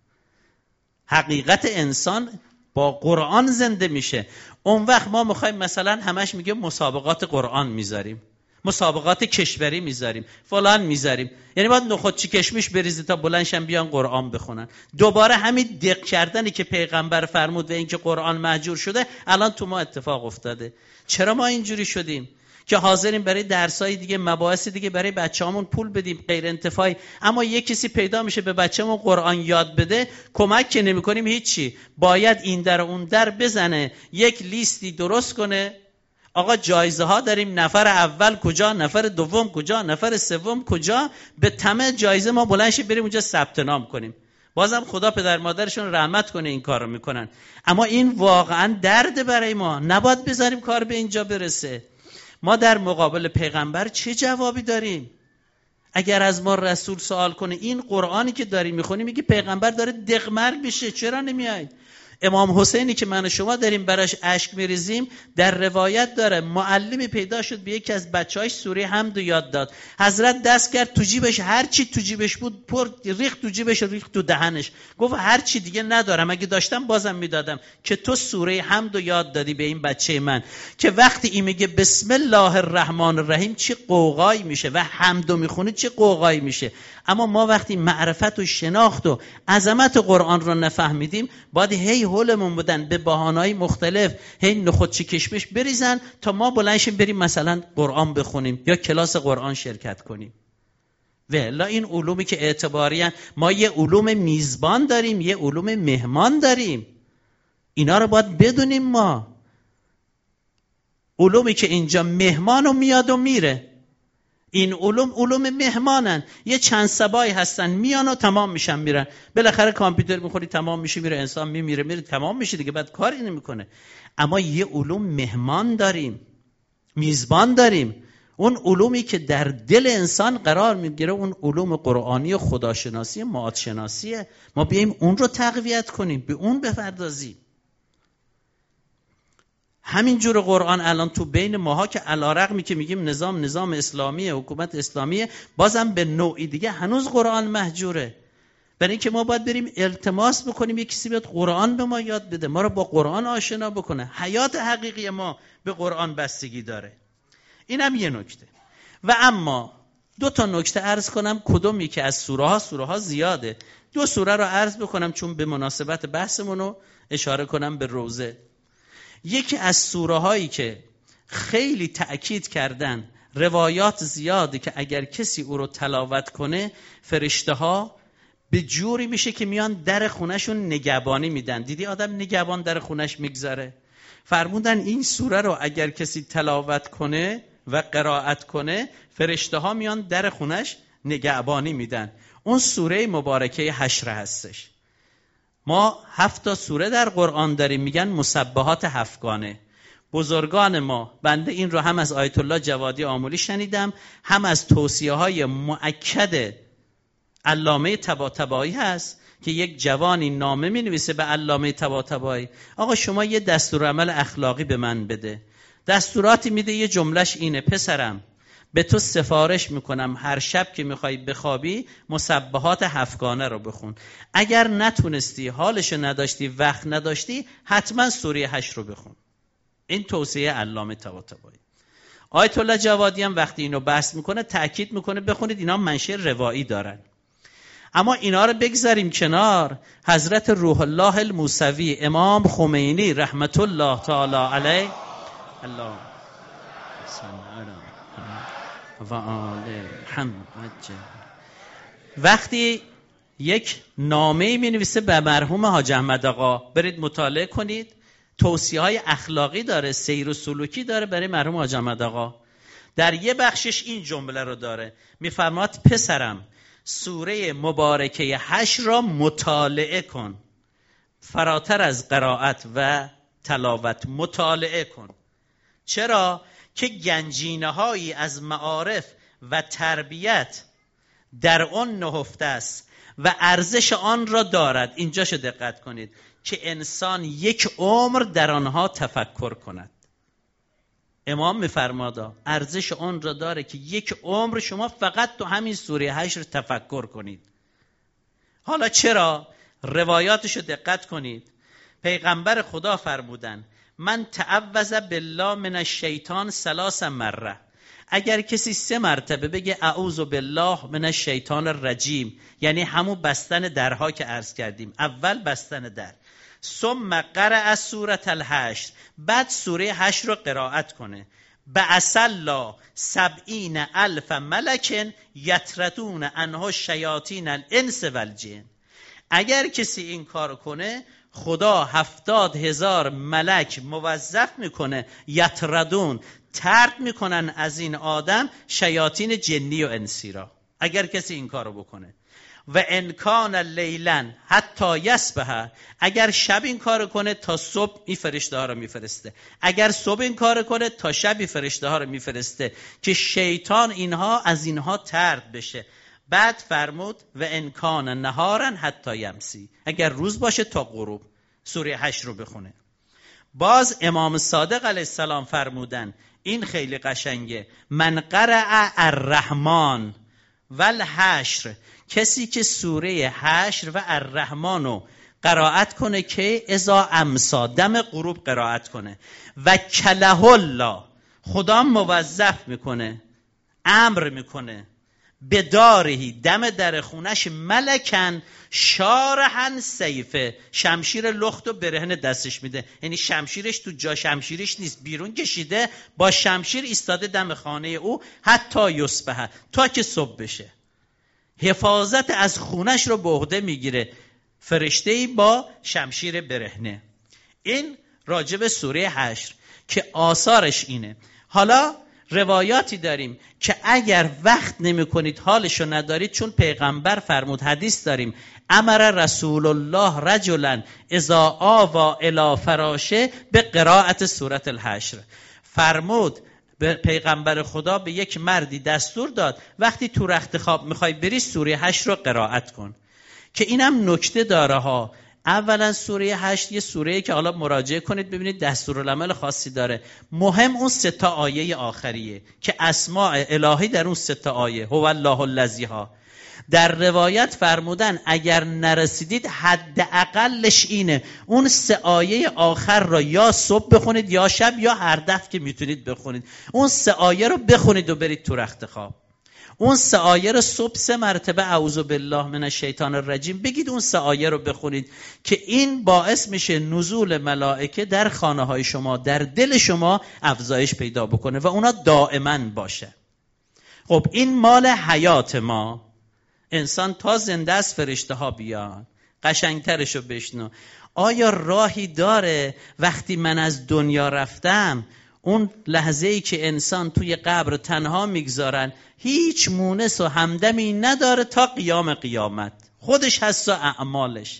حقیقت انسان با قرآن زنده میشه. اون وقت ما میخوایم مثلا همش میگه مسابقات قرآن میذاریم، مسابقات کشوری میذاریم، فلان میذاریم. یعنی باید نخودچی کشمش بریزی تا بلندشن بیان قرآن بخونن. دوباره همین دق کردنی که پیغمبر فرمود و اینکه قرآن مهجور شده الان تو ما اتفاق افتاده. چرا ما اینجوری شدیم که حاضریم برای درسای دیگه، مباحث دیگه برای بچه‌هامون پول بدیم غیر انتفاعی، اما یک کسی پیدا میشه به بچه‌مون قرآن یاد بده، کمک که نمی‌کنیم هیچی. باید این در اون در بزنه، یک لیستی درست کنه. آقا جایزه ها داریم، نفر اول کجا، نفر دوم کجا، نفر سوم کجا، به تمام جایزه ما بلند شیم بریم اونجا ثبت نام کنیم. بازم خدا پدر مادرشون رحمت کنه این کارو میکنن، اما این واقعا درد برای ما. نباید بذاریم کار به اینجا برسه. ما در مقابل پیغمبر چه جوابی داریم؟ اگر از ما رسول سوال کنه این قرآنی که داری میخونی میگه پیغمبر داره دغمر میشه، چرا نمیای؟ امام حسینی که من و شما داریم براش اشک میریزیم، در روایت داره معلمی پیدا شد به یکی از بچه‌هاش سوره حمد یاد داد. حضرت دست کرد تو جیبش، هر چی تو جیبش بود پر ریخت تو جیبش، ریخت تو دهنش. گفت هر چی دیگه ندارم، اگه داشتم بازم میدادم که تو سوره حمد یاد دادی به این بچه من، که وقتی این میگه بسم الله الرحمن الرحیم چه قوقایی میشه و حمدو میخونه چه قوقایی میشه. اما ما وقتی معرفت و شناخت و عظمت قرآن رو نفهمیدیم، باید هی هولمون بدن به بهانه‌های مختلف، هی نخودچی کشمش بریزن تا ما بلندشیم بریم مثلا قرآن بخونیم یا کلاس قرآن شرکت کنیم. والا این علومی که اعتباریان، ما یه علوم میزبان داریم، یه علوم مهمان داریم. اینا رو باید بدونیم. ما علومی که اینجا مهمان و میاد و میره، این علوم مهمانن. یه چند سبایی هستن میان و تمام میشن میرن. بالاخره کامپیوتر میخوری تمام میشه میره، انسان میمیره تمام میشه دیگه، بعد کاری نمیکنه. اما یه علوم مهمان داریم، میزبان داریم. اون علومی که در دل انسان قرار میگیره، اون علوم قرآنی و خداشناسی، معادشناسیه. ما بیایم اون رو تقویت کنیم، به اون بپردازیم. همین جور قرآن الان تو بین ماها که علیرغمی که میگیم نظام اسلامیه، حکومت اسلامیه، بازم به نوعی دیگه هنوز قرآن مهجوره. برای اینکه ما باید بریم التماس بکنیم یک کسی بیاد قرآن به ما یاد بده، ما رو با قرآن آشنا بکنه. حیات حقیقی ما به قرآن بستگی داره. اینم یه نکته. و اما 2 تا نکته عرض کنم، کدومی که از سوره ها زیاده. 2 سوره رو عرض بکنم چون به مناسبت بحثمون رو اشاره کنم به روزه. یکی از سوره هایی که خیلی تأکید کردن، روایات زیاده که اگر کسی او رو تلاوت کنه فرشته ها به جوری میشه که میان در خونهشون نگهبانی میدن. دیدی آدم نگهبان در خونش میگذاره؟ فرمودن این سوره رو اگر کسی تلاوت کنه و قرائت کنه فرشته ها میان در خونش نگهبانی میدن. اون سوره مبارکه حشر هستش. ما 7 تا سوره در قرآن داریم، میگن مسبحات 7گانه. بزرگان ما، بنده این رو هم از آیت الله جوادی آملی شنیدم، هم از توصیه های مؤکد علامه طباطبایی هست که یک جوانی نامه می نویسه به علامه طباطبایی: آقا شما یه دستورالعمل اخلاقی به من بده. دستوراتی میده، یه جملهش اینه: پسرم به تو سفارش میکنم هر شب که میخوای بخوابی مسبحات 7گانه رو بخون. اگر نتونستی، حالشو نداشتی، وقت نداشتی، حتما سوره حشر رو بخون. این توصیه علامه طباطبایی. آیت الله جوادی هم وقتی اینو بحث میکنه تأکید میکنه بخونید، اینا منشأ روایی دارن. اما اینا رو بگذاریم کنار. حضرت روح الله الموسوی امام خمینی رحمت الله تعالی علیه، الله و آل محمد. وقتی یک نامه‌ای می‌نویسه به مرحوم حاج احمد آقا، برید مطالعه کنید، توصیه‌های اخلاقی داره، سیر و سلوکی داره برای مرحوم حاج احمد آقا. در یه بخشش این جمله رو داره، می‌فرماد پسرم سوره مبارکه حشر را مطالعه کن، فراتر از قرائت و تلاوت مطالعه کن. چرا؟ که گنجینه‌هایی از معارف و تربیت در آن نهفته است و ارزش آن را دارد. اینجاشو دقت کنید که انسان یک عمر در آنها تفکر کند. امام میفرمادا ارزش آن را داره که یک عمر شما فقط تو همین سوره حشر تفکر کنید. حالا چرا؟ روایاتشو دقت کنید. پیغمبر خدا فرمودن من تعوذ بالله من الشیطان 3 مرات. اگر کسی 3 مرتبه بگه اعوذ بالله من الشیطان الرجیم، یعنی همون بستن درها که عرض کردیم، اول بستن در، ثم قرأ سوره الحشر، بعد سوره حشر رو قرائت کنه، بعث الله 70,000 ملک یطردون عنه شیاطین الانس والجن. اگر کسی این کار کنه خدا 70,000 ملک موظف میکنه یطردون، طرد میکنن از این آدم شیاطین جنی و انسی را، اگر کسی این کارو بکنه. و ان کان لیلا حتی یصبح، اگر شب این کارو کنه تا صبح این فرشته ها رو میفرسته، اگر صبح این کارو کنه تا شب این فرشته ها رو میفرسته که شیطان اینها از اینها طرد بشه. بعد فرمود و ان کان نهارا حتی یمسی، اگر روز باشه تا غروب سوره حشر رو بخونه. باز امام صادق علیه السلام فرمودن این خیلی قشنگه، من قرأ الرحمن والحشر، کسی که سوره حشر و الرحمن رو قرائت کنه که اذا امسا، دم غروب قرائت کنه، و کله الله، خدا موظف میکنه، امر میکنه، به دارهی، دم در خونش، ملکن شارحن سیفه، شمشیر لخت و برهنه دستش میده، یعنی شمشیرش تو جا شمشیرش نیست، بیرون کشیده با شمشیر ایستاده دم خانه او حتی یصبح، تا که صبح بشه. حفاظت از خونش رو به عهده میگیره فرشته‌ای با شمشیر برهنه. این راجب سوره حشر که آثارش اینه. حالا روایاتی داریم که اگر وقت نمی کنید، حالشو ندارید، چون پیغمبر فرمود، حدیث داریم، امر رسول الله رجلا اذا آوا الی فراشه به قرائت سوره الحشر. فرمود پیغمبر خدا به یک مردی دستور داد وقتی تو رخت خواب میخوای بری سوره حشر رو قرائت کن. که اینم نکته داره ها. اولا سوره حشر یه سوره‌ای که حالا مراجعه کنید ببینید دستورالعمل خاصی داره. مهم اون 3 آیه آخریه که اسماء الهی در اون 3 آیه، هو الله الذی ها. در روایت فرمودن اگر نرسیدید حداقلش اینه، اون 3 آیه آخر را یا صبح بخونید یا شب یا هر دفعه که میتونید بخونید. اون 3 آیه رو بخونید و برید تو رخت خواب. اون 3 آیه رو صبح 3 مرتبه اعوذ بالله من الشیطان الرجیم بگید، اون 3 آیه رو بخونید که این باعث میشه نزول ملائکه در خانه های شما، در دل شما افزایش پیدا بکنه و اونا دائما باشه. خب این مال حیات ما، انسان تا زنده است فرشته ها بیان. قشنگترشو بشنو. آیا راهی داره وقتی من از دنیا رفتم، اون لحظه‌ای که انسان توی قبر تنها میگذارن، هیچ مونس و همدمی نداره تا قیام قیامت، خودش هست و اعمالش،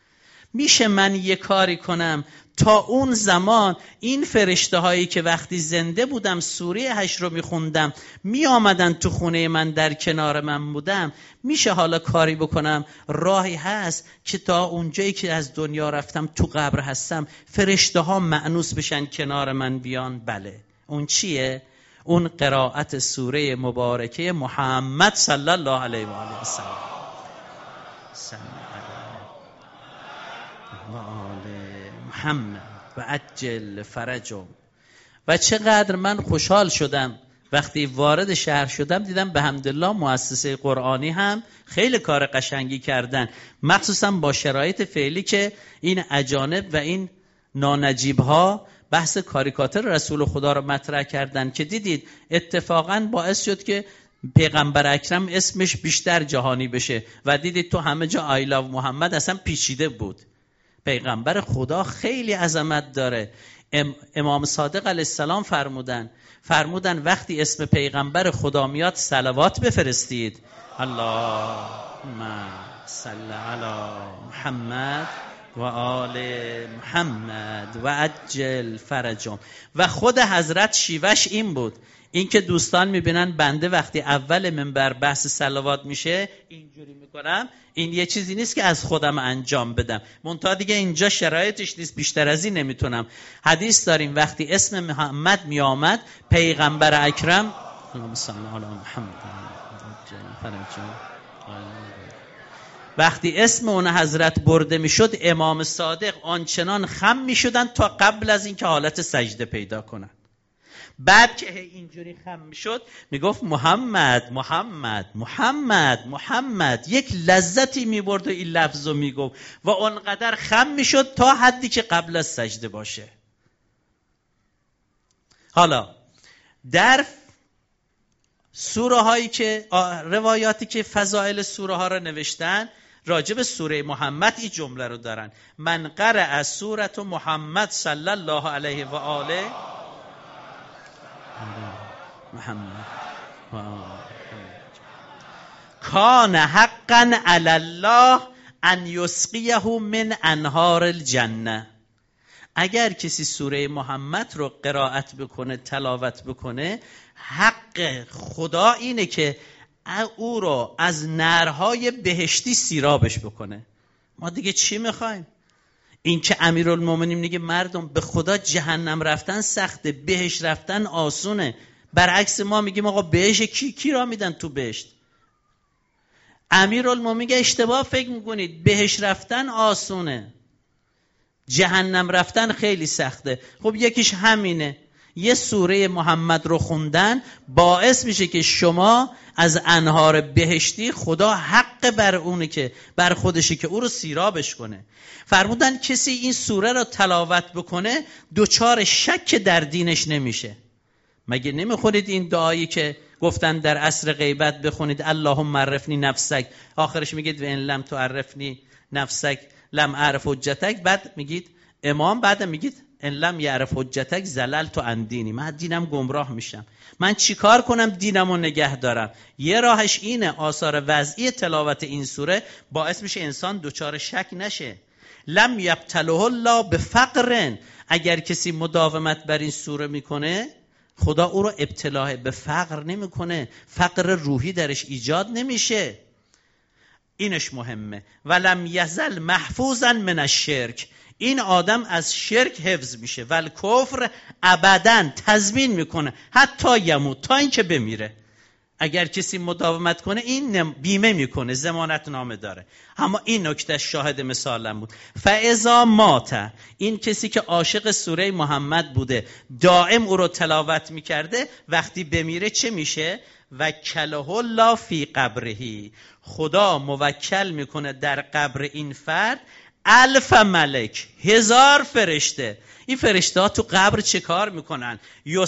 میشه من یه کاری کنم تا اون زمان این فرشته هایی که وقتی زنده بودم سوره حشر رو میخوندم می آمدن تو خونه من، در کنار من بودم، میشه حالا کاری بکنم، راهی هست که تا اونجایی که از دنیا رفتم تو قبر هستم فرشته ها مأنوس بشن کنار من بیان؟ بله. اون چیه؟ اون قرائت سوره مبارکه محمد صلی الله علیه و آله و سلم. و آل محمد و عجل فرجهم. و چقدر من خوشحال شدم وقتی وارد شهر شدم دیدم به حمدالله مؤسسه قرآنی هم خیلی کار قشنگی کردن، مخصوصا با شرایط فعلی که این اجانب و این نانجیب ها بحث کاریکاتور رسول خدا رو مطرح کردن که دیدید اتفاقاً باعث شد که پیغمبر اکرم اسمش بیشتر جهانی بشه و دیدید تو همه جا I love محمد اصلا پیچیده بود. پیغمبر خدا خیلی عظمت داره. امام صادق علیه السلام فرمودن وقتی اسم پیغمبر خدا میاد صلوات بفرستید. اللهم صل علی محمد و آل محمد و عجل فرجهم. و خود حضرت شیوهش این بود، این که دوستان میبینن بنده وقتی اول منبر بحث صلوات میشه اینجوری میکنم، این یه چیزی نیست که از خودم انجام بدم، منتها دیگه اینجا شرایطش نیست، بیشتر از این نمیتونم. حدیث داریم وقتی اسم محمد میآمد پیغمبر اکرم صلی الله علیه محمد وقتی اسم اون حضرت برده میشد امام صادق آنچنان خم میشدن تا قبل از اینکه حالت سجده پیدا کنن. بعد که اینجوری خم میشد میگفت محمد محمد محمد محمد، یک لذتی میبرد و این لفظو میگفت و اونقدر خم میشد تا حدی که قبل از سجده باشه. حالا در سوره هایی که روایاتی که فضائل سوره ها رو نوشتن راجع به سوره محمد این جمله رو دارن: من قرأ سوره محمد صلی الله علیه و آله محمد کان حقا علی الله ان یسقیه من انهار الجنه. اگر کسی سوره محمد رو قرائت بکنه، تلاوت بکنه، حق خدا اینه که او رو از نهرهای بهشتی سیرابش بکنه. ما دیگه چی میخوایم؟ این که امیرالمومنین میگه مردم به خدا جهنم رفتن سخته، بهشت رفتن آسونه. برعکس ما میگیم آقا بهشت کی را میدن تو بهشت؟ امیرالمومنین میگه اشتباه فکر میکنید، بهشت رفتن آسونه، جهنم رفتن خیلی سخته. خب یکیش همینه، یه سوره محمد رو خوندن باعث میشه که شما از انهار بهشتی، خدا حق بر اونه که بر خودشه که او رو سیرابش کنه. فرمودن کسی این سوره رو تلاوت بکنه دوچار شک در دینش نمیشه. مگه نمیخونید این دعایی که گفتن در عصر غیبت بخونید اللهم عرفنی نفسک، آخرش میگید و ان لم تعرفنی نفسک لم اعرف حجتک، بعد میگید امام، بعد میگید ان لم یعرف حجتک زللت عن دینی، من دینم گمراه میشم، من چیکار کنم دینمو نگه دارم؟ یه راهش اینه، آثار وضعی تلاوت این سوره باعث میشه انسان دوچار شک نشه. لم یبتله الله بفقر، اگر کسی مداومت بر این سوره میکنه خدا او رو ابتلا به فقر نمیکنه، فقر روحی درش ایجاد نمیشه. اینش مهمه. ولم یزل محفوظا من الشرک، این آدم از شرک حفظ میشه. ول کفر ابدا تضمین میکنه حتی یموت، تا اینکه بمیره. اگر کسی مداومت کنه این بیمه میکنه، ضمانت نامه داره. اما این نکته شاهد مثالم بود. فاذا مات، این کسی که عاشق سوره محمد بوده دائم او رو تلاوت میکرده، وقتی بمیره چه میشه؟ وکله الله فی قبره، خدا موکل میکنه در قبر این فرد 1000 ملک، 1000 فرشته. این فرشته ها تو قبر چه کار میکنن؟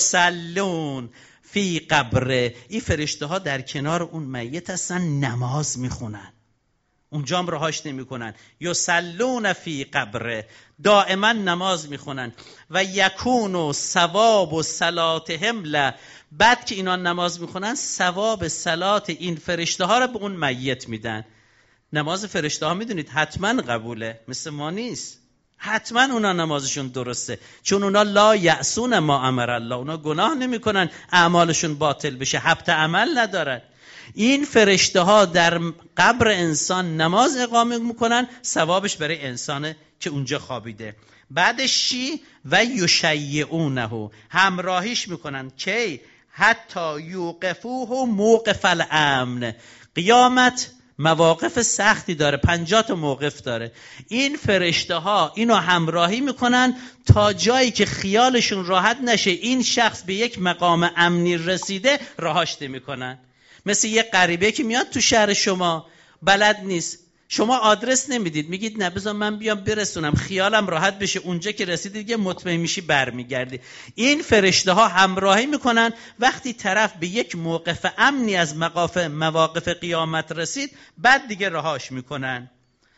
یصلون فی قبره، این فرشته ها در کنار اون میت هستن نماز میخونن، اونجا هم رهاش نمیکنن. یصلون فی قبره، دائما نماز میخونن. و یکون ثواب صلاتهم له، بعد که اینا نماز میخونن ثواب صلات این فرشته ها رو به اون میت میدن. نماز فرشته ها میدونید حتما قبوله، مثل ما نیست، حتما اونا نمازشون درسته، چون اونا لا یعصون ما امر الله، اونا گناه نمی کنن اعمالشون باطل بشه، حبط عمل ندارن. این فرشته ها در قبر انسان نماز اقامه میکنن، ثوابش برای انسانه که اونجا خوابیده. بعدش چی؟ و یشیعونه، همراهیش میکنن کی؟ حتی یوقفوه موقف الامن، قیامت مواقف سختی داره، 50 تا موقف داره. این فرشته ها اینو همراهی میکنن تا جایی که خیالشون راحت نشه این شخص به یک مقام امنی رسیده رهاش نمیکنن. مثل یه غریبه که میاد تو شهر شما بلد نیست، شما آدرس نمیدید، میگید نه بذار من بیام برسونم خیالم راحت بشه، اونجا که رسیدید دیگه مطمئن میشی برمیگردی. این فرشته ها همراهی میکنن، وقتی طرف به یک موقف امنی از مواقف قیامت رسید بعد دیگه رهاش میکنن.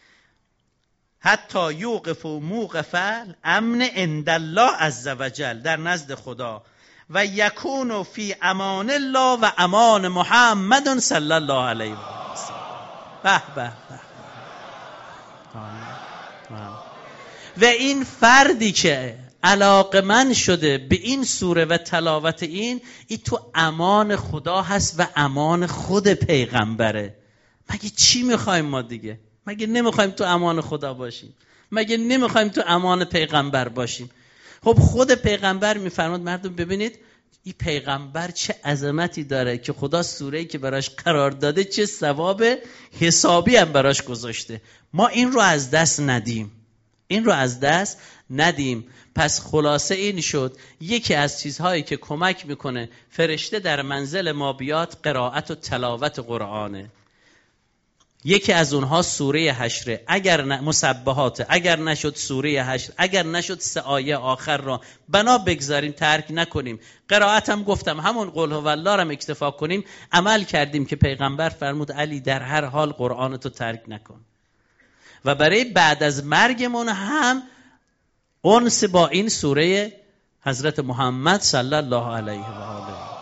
حتی یوقف موقف امن عند الله عز وجل، در نزد خدا، و یکون فی امان الله و امان محمد صلی الله علیه و سلم. به به به. و این فردی که علاقمند شده به این سوره و تلاوت این تو امان خدا هست و امان خود پیغمبره. مگه چی میخوایم ما دیگه؟ مگه نمیخوایم تو امان خدا باشیم؟ مگه نمیخوایم تو امان پیغمبر باشیم؟ خب خود پیغمبر میفرماد مردم ببینید این پیغمبر چه عظمتی داره که خدا سوره‌ای که براش قرار داده چه ثواب حسابی هم براش گذاشته. ما این رو از دست ندیم، این رو از دست ندیم. پس خلاصه این شد یکی از چیزهایی که کمک میکنه فرشته در منزل ما بیاد قرائت و تلاوت قرآنه. یکی از اونها سوره حشره، اگر مسبحات، اگر نشد سوره حشر، اگر نشد 3 آیه آخر را بنا بگذاریم، ترک نکنیم. قرائت هم گفتم همون قل هو الله را اکتفا کنیم. عمل کردیم که پیغمبر فرمود علی در هر حال قرآن تو ترک نکن. و برای بعد از مرگمون هم انس با این سوره حضرت محمد صلی الله علیه و آله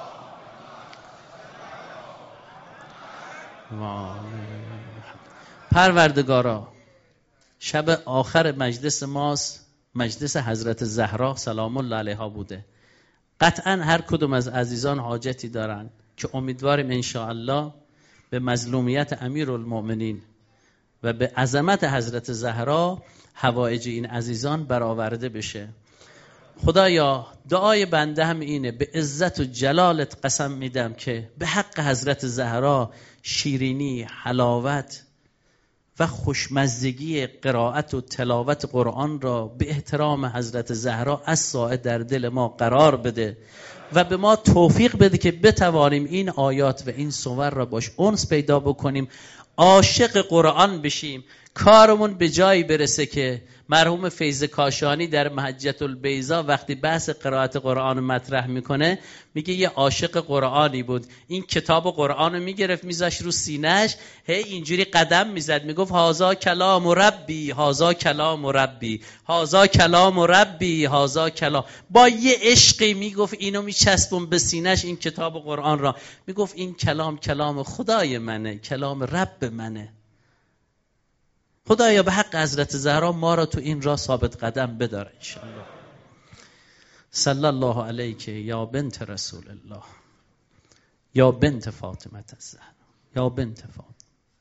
پروردگارا، شب آخر مجلس ماست، مجلس حضرت زهرا سلام الله علیها بوده. قطعا هر کدوم از عزیزان حاجتی دارن که امیدواریم انشاءالله به مظلومیت امیرالمؤمنین و به عظمت حضرت زهرا حوائج این عزیزان برآورده بشه. خدایا دعای بنده هم اینه، به عزت و جلالت قسم میدم که به حق حضرت زهرا شیرینی، حلاوت و خوشمزگی قرائت و تلاوت قرآن را به احترام حضرت زهرا از سایه در دل ما قرار بده و به ما توفیق بده که بتوانیم این آیات و این سور را باش انس پیدا بکنیم، عاشق قرآن بشیم، کارمون به جایی برسه که مرحوم فیض کاشانی در محجة البیضا وقتی بحث قرائت قرآن مطرح میکنه میگه یه عاشق قرآنی بود، این کتاب قرآن رو میگرفت میذاش رو سینه‌اش، هی اینجوری قدم میزد میگفت هازا کلام ربی، هازا کلام ربی، هازا کلام ربی، هازا کلام. با یه عشقی میگفت اینو میچسبون به سینه‌اش این کتاب قرآن را، میگفت این کلام خدای منه، کلام رب منه. خدایا به حق حضرت زهرا ما را تو این راه ثابت قدم بدار انشاءالله. صلی الله علیک یا بنت رسول الله، یا بنت فاطمه الزهرا، یا بنت فاطمه.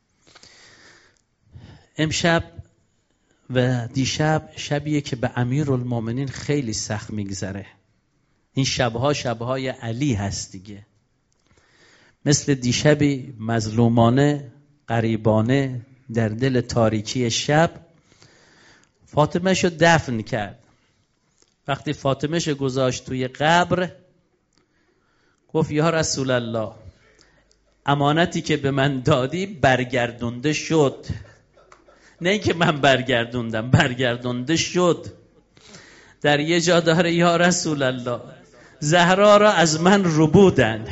امشب و دیشب شبیه که به امیرالمومنین خیلی سخت میگذره. این شبها شبهای علی هست دیگه. مثل دیشبی مظلومانه، غریبانه در دل تاریکی شب فاطمه شو دفن کرد. وقتی فاطمه شو گذاشت توی قبر گفت یا رسول الله امانتی که به من دادی برگردونده شد. نه اینکه من برگردوندم، برگردونده شد. در یه جا داره یا رسول الله زهرا را از من ربودن.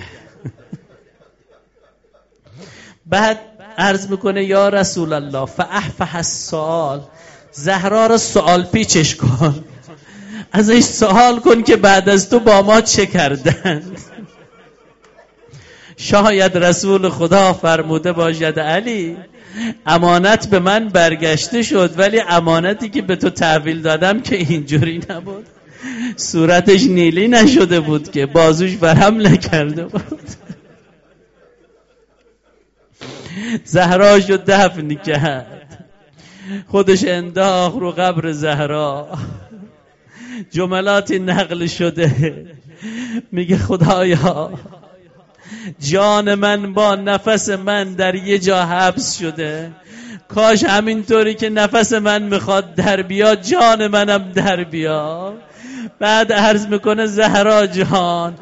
بعد عرض میکنه یا رسول الله فاحفح السؤال، زهرا را سوال پیچش کن، ازش سوال کن که بعد از تو با ما چه کردن. شاید رسول خدا فرموده باشد علی امانت به من برگشته شد، ولی امانتی که به تو تحویل دادم که اینجوری نبود، صورتش نیلی نشده بود که بازوش برهم نکرده بود. زهراشو دفن کرد، خودش انداخت رو قبر زهرا. جملاتی نقل شده میگه خدایا جان من با نفس من در یه جا حبس شده، کاش همینطوری که نفس من میخواد در بیاد جان منم در بیاد. بعد عرض میکنه زهرا جان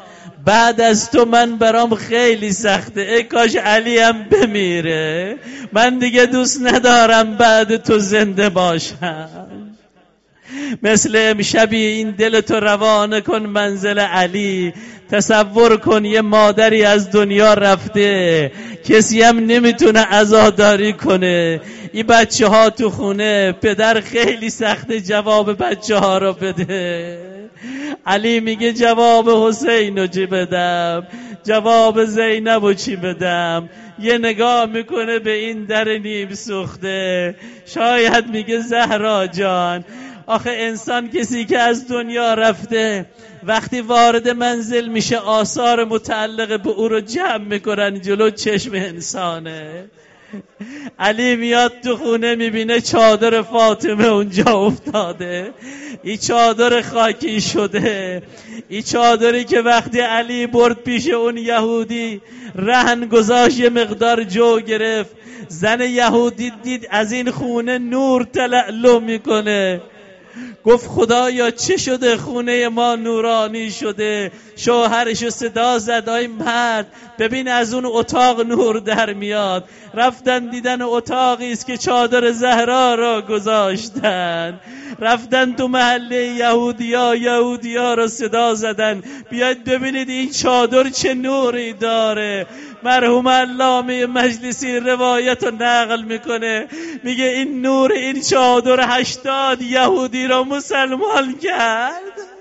بعد از تو من برام خیلی سخته، ای کاش علی هم بمیره، من دیگه دوست ندارم بعد تو زنده باشم. مثل امشبی این دلتو روانه کن منزل علی. تصور کن یه مادری از دنیا رفته، کسی هم نمیتونه عزاداری کنه، این بچه ها تو خونه، پدر خیلی سخته جواب بچه ها رو بده. علی میگه جواب حسین رو چی بدم، جواب زینب رو چی بدم؟ یه نگاه میکنه به این در نیم سوخته، شاید میگه زهرا جان، آخه انسان کسی که از دنیا رفته وقتی وارد منزل میشه آثار متعلق به او رو جمع میکنن جلو چشم انسانه. علی میاد تو خونه میبینه چادر فاطمه اونجا افتاده، این چادر خاکی شده، این چادری که وقتی علی برد پیش اون یهودی رهن گذاشت یه مقدار جو گرفت، زن یهودی دید از این خونه نور تلألؤ میکنه، گفت خدایا چه شده خونه ما نورانی شده؟ شوهرشو صدا زد، آی مرد ببین از اون اتاق نور در میاد. رفتن دیدن اتاقی است که چادر زهرا را گذاشتن. رفتن تو محله یهودیا را صدا زدن بیاید ببینید این چادر چه نوری داره. مرحوم علامه مجلسی روایت رو نقل میکنه، میگه این نور این چادر 80 یهودی را مسلمان کرد.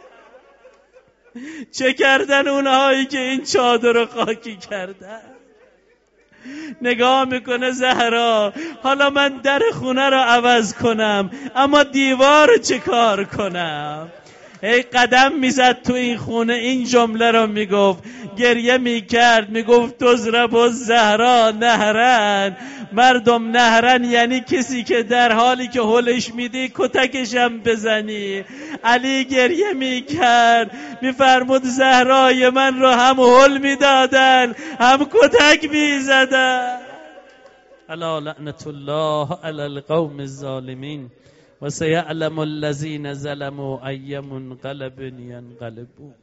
چه کردن اونهایی که این چادر رو خاکی کردن؟ نگاه میکنه زهرا، حالا من در خونه رو عوض کنم اما دیوار رو چه کار کنم؟ ای قدم میزد تو این خونه این جمله رو میگفت، گریه میکرد، میگفت تضرب الزهرا نهرن. مردم نهرن یعنی کسی که در حالی که هلش میدی کتکشم بزنی. علی گریه میکرد، میفرمود زهرای من رو هم هل میدادن هم کتک میزدن. الا لعنت الله علی القوم الظالمین و سیعلم الذین ظلموا ای منقلب ینقلبون.